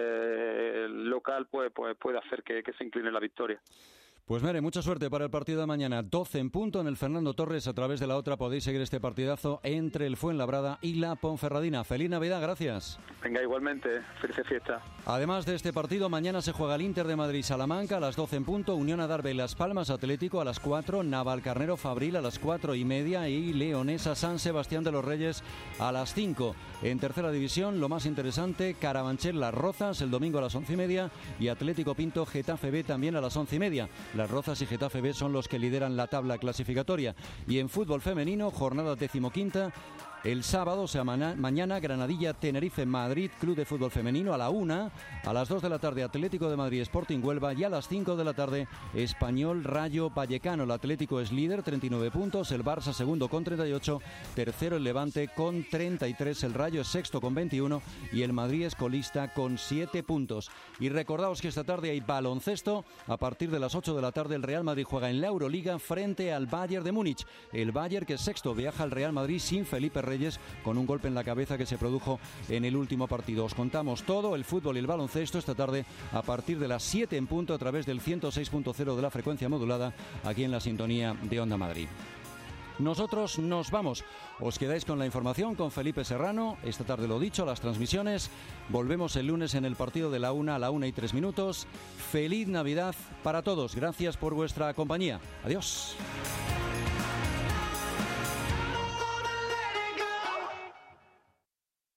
eh, local pues, pues puede hacer que, que se incline la victoria. Pues Mere, mucha suerte para el partido de mañana. doce en punto en el Fernando Torres. A través de la otra podéis seguir este partidazo entre el Fuenlabrada y la Ponferradina. Feliz Navidad, gracias. Venga, igualmente. Feliz fiesta. Además de este partido, mañana se juega el Inter de Madrid-Salamanca a las doce en punto, Unión Adarve Las Palmas Atlético a las cuatro, Navalcarnero Fabril a las cuatro y media y Leonesa San Sebastián de los Reyes a las cinco. En tercera división, lo más interesante, Carabanchel Las Rozas el domingo a las once y media y Atlético Pinto Getafe B también a las once y media. Las Rozas y Getafe B son los que lideran la tabla clasificatoria. Y en fútbol femenino, jornada decimoquinta, el sábado, o sea, ma- mañana, Granadilla, Tenerife, Madrid, Club de Fútbol Femenino a la una, a las dos de la tarde, Atlético de Madrid, Sporting Huelva y a las cinco de la tarde, Español, Rayo Vallecano. El Atlético es líder, treinta y nueve puntos, el Barça segundo con treinta y ocho, tercero el Levante con treinta y tres, el Rayo es sexto con veintiuno y el Madrid es colista con siete puntos. Y recordaos que esta tarde hay baloncesto, a partir de las ocho de la tarde el Real Madrid juega en la Euroliga frente al Bayern de Múnich. El Bayern, que es sexto, viaja al Real Madrid sin Felipe Reyes, con un golpe en la cabeza que se produjo en el último partido. Os contamos todo, el fútbol y el baloncesto esta tarde a partir de las siete en punto a través del ciento seis punto cero de la frecuencia modulada aquí en la sintonía de Onda Madrid. Nosotros nos vamos. Os quedáis con la información con Felipe Serrano. Esta tarde lo dicho, las transmisiones. Volvemos el lunes en el partido de la una a la una y tres minutos. Feliz Navidad para todos. Gracias por vuestra compañía. Adiós.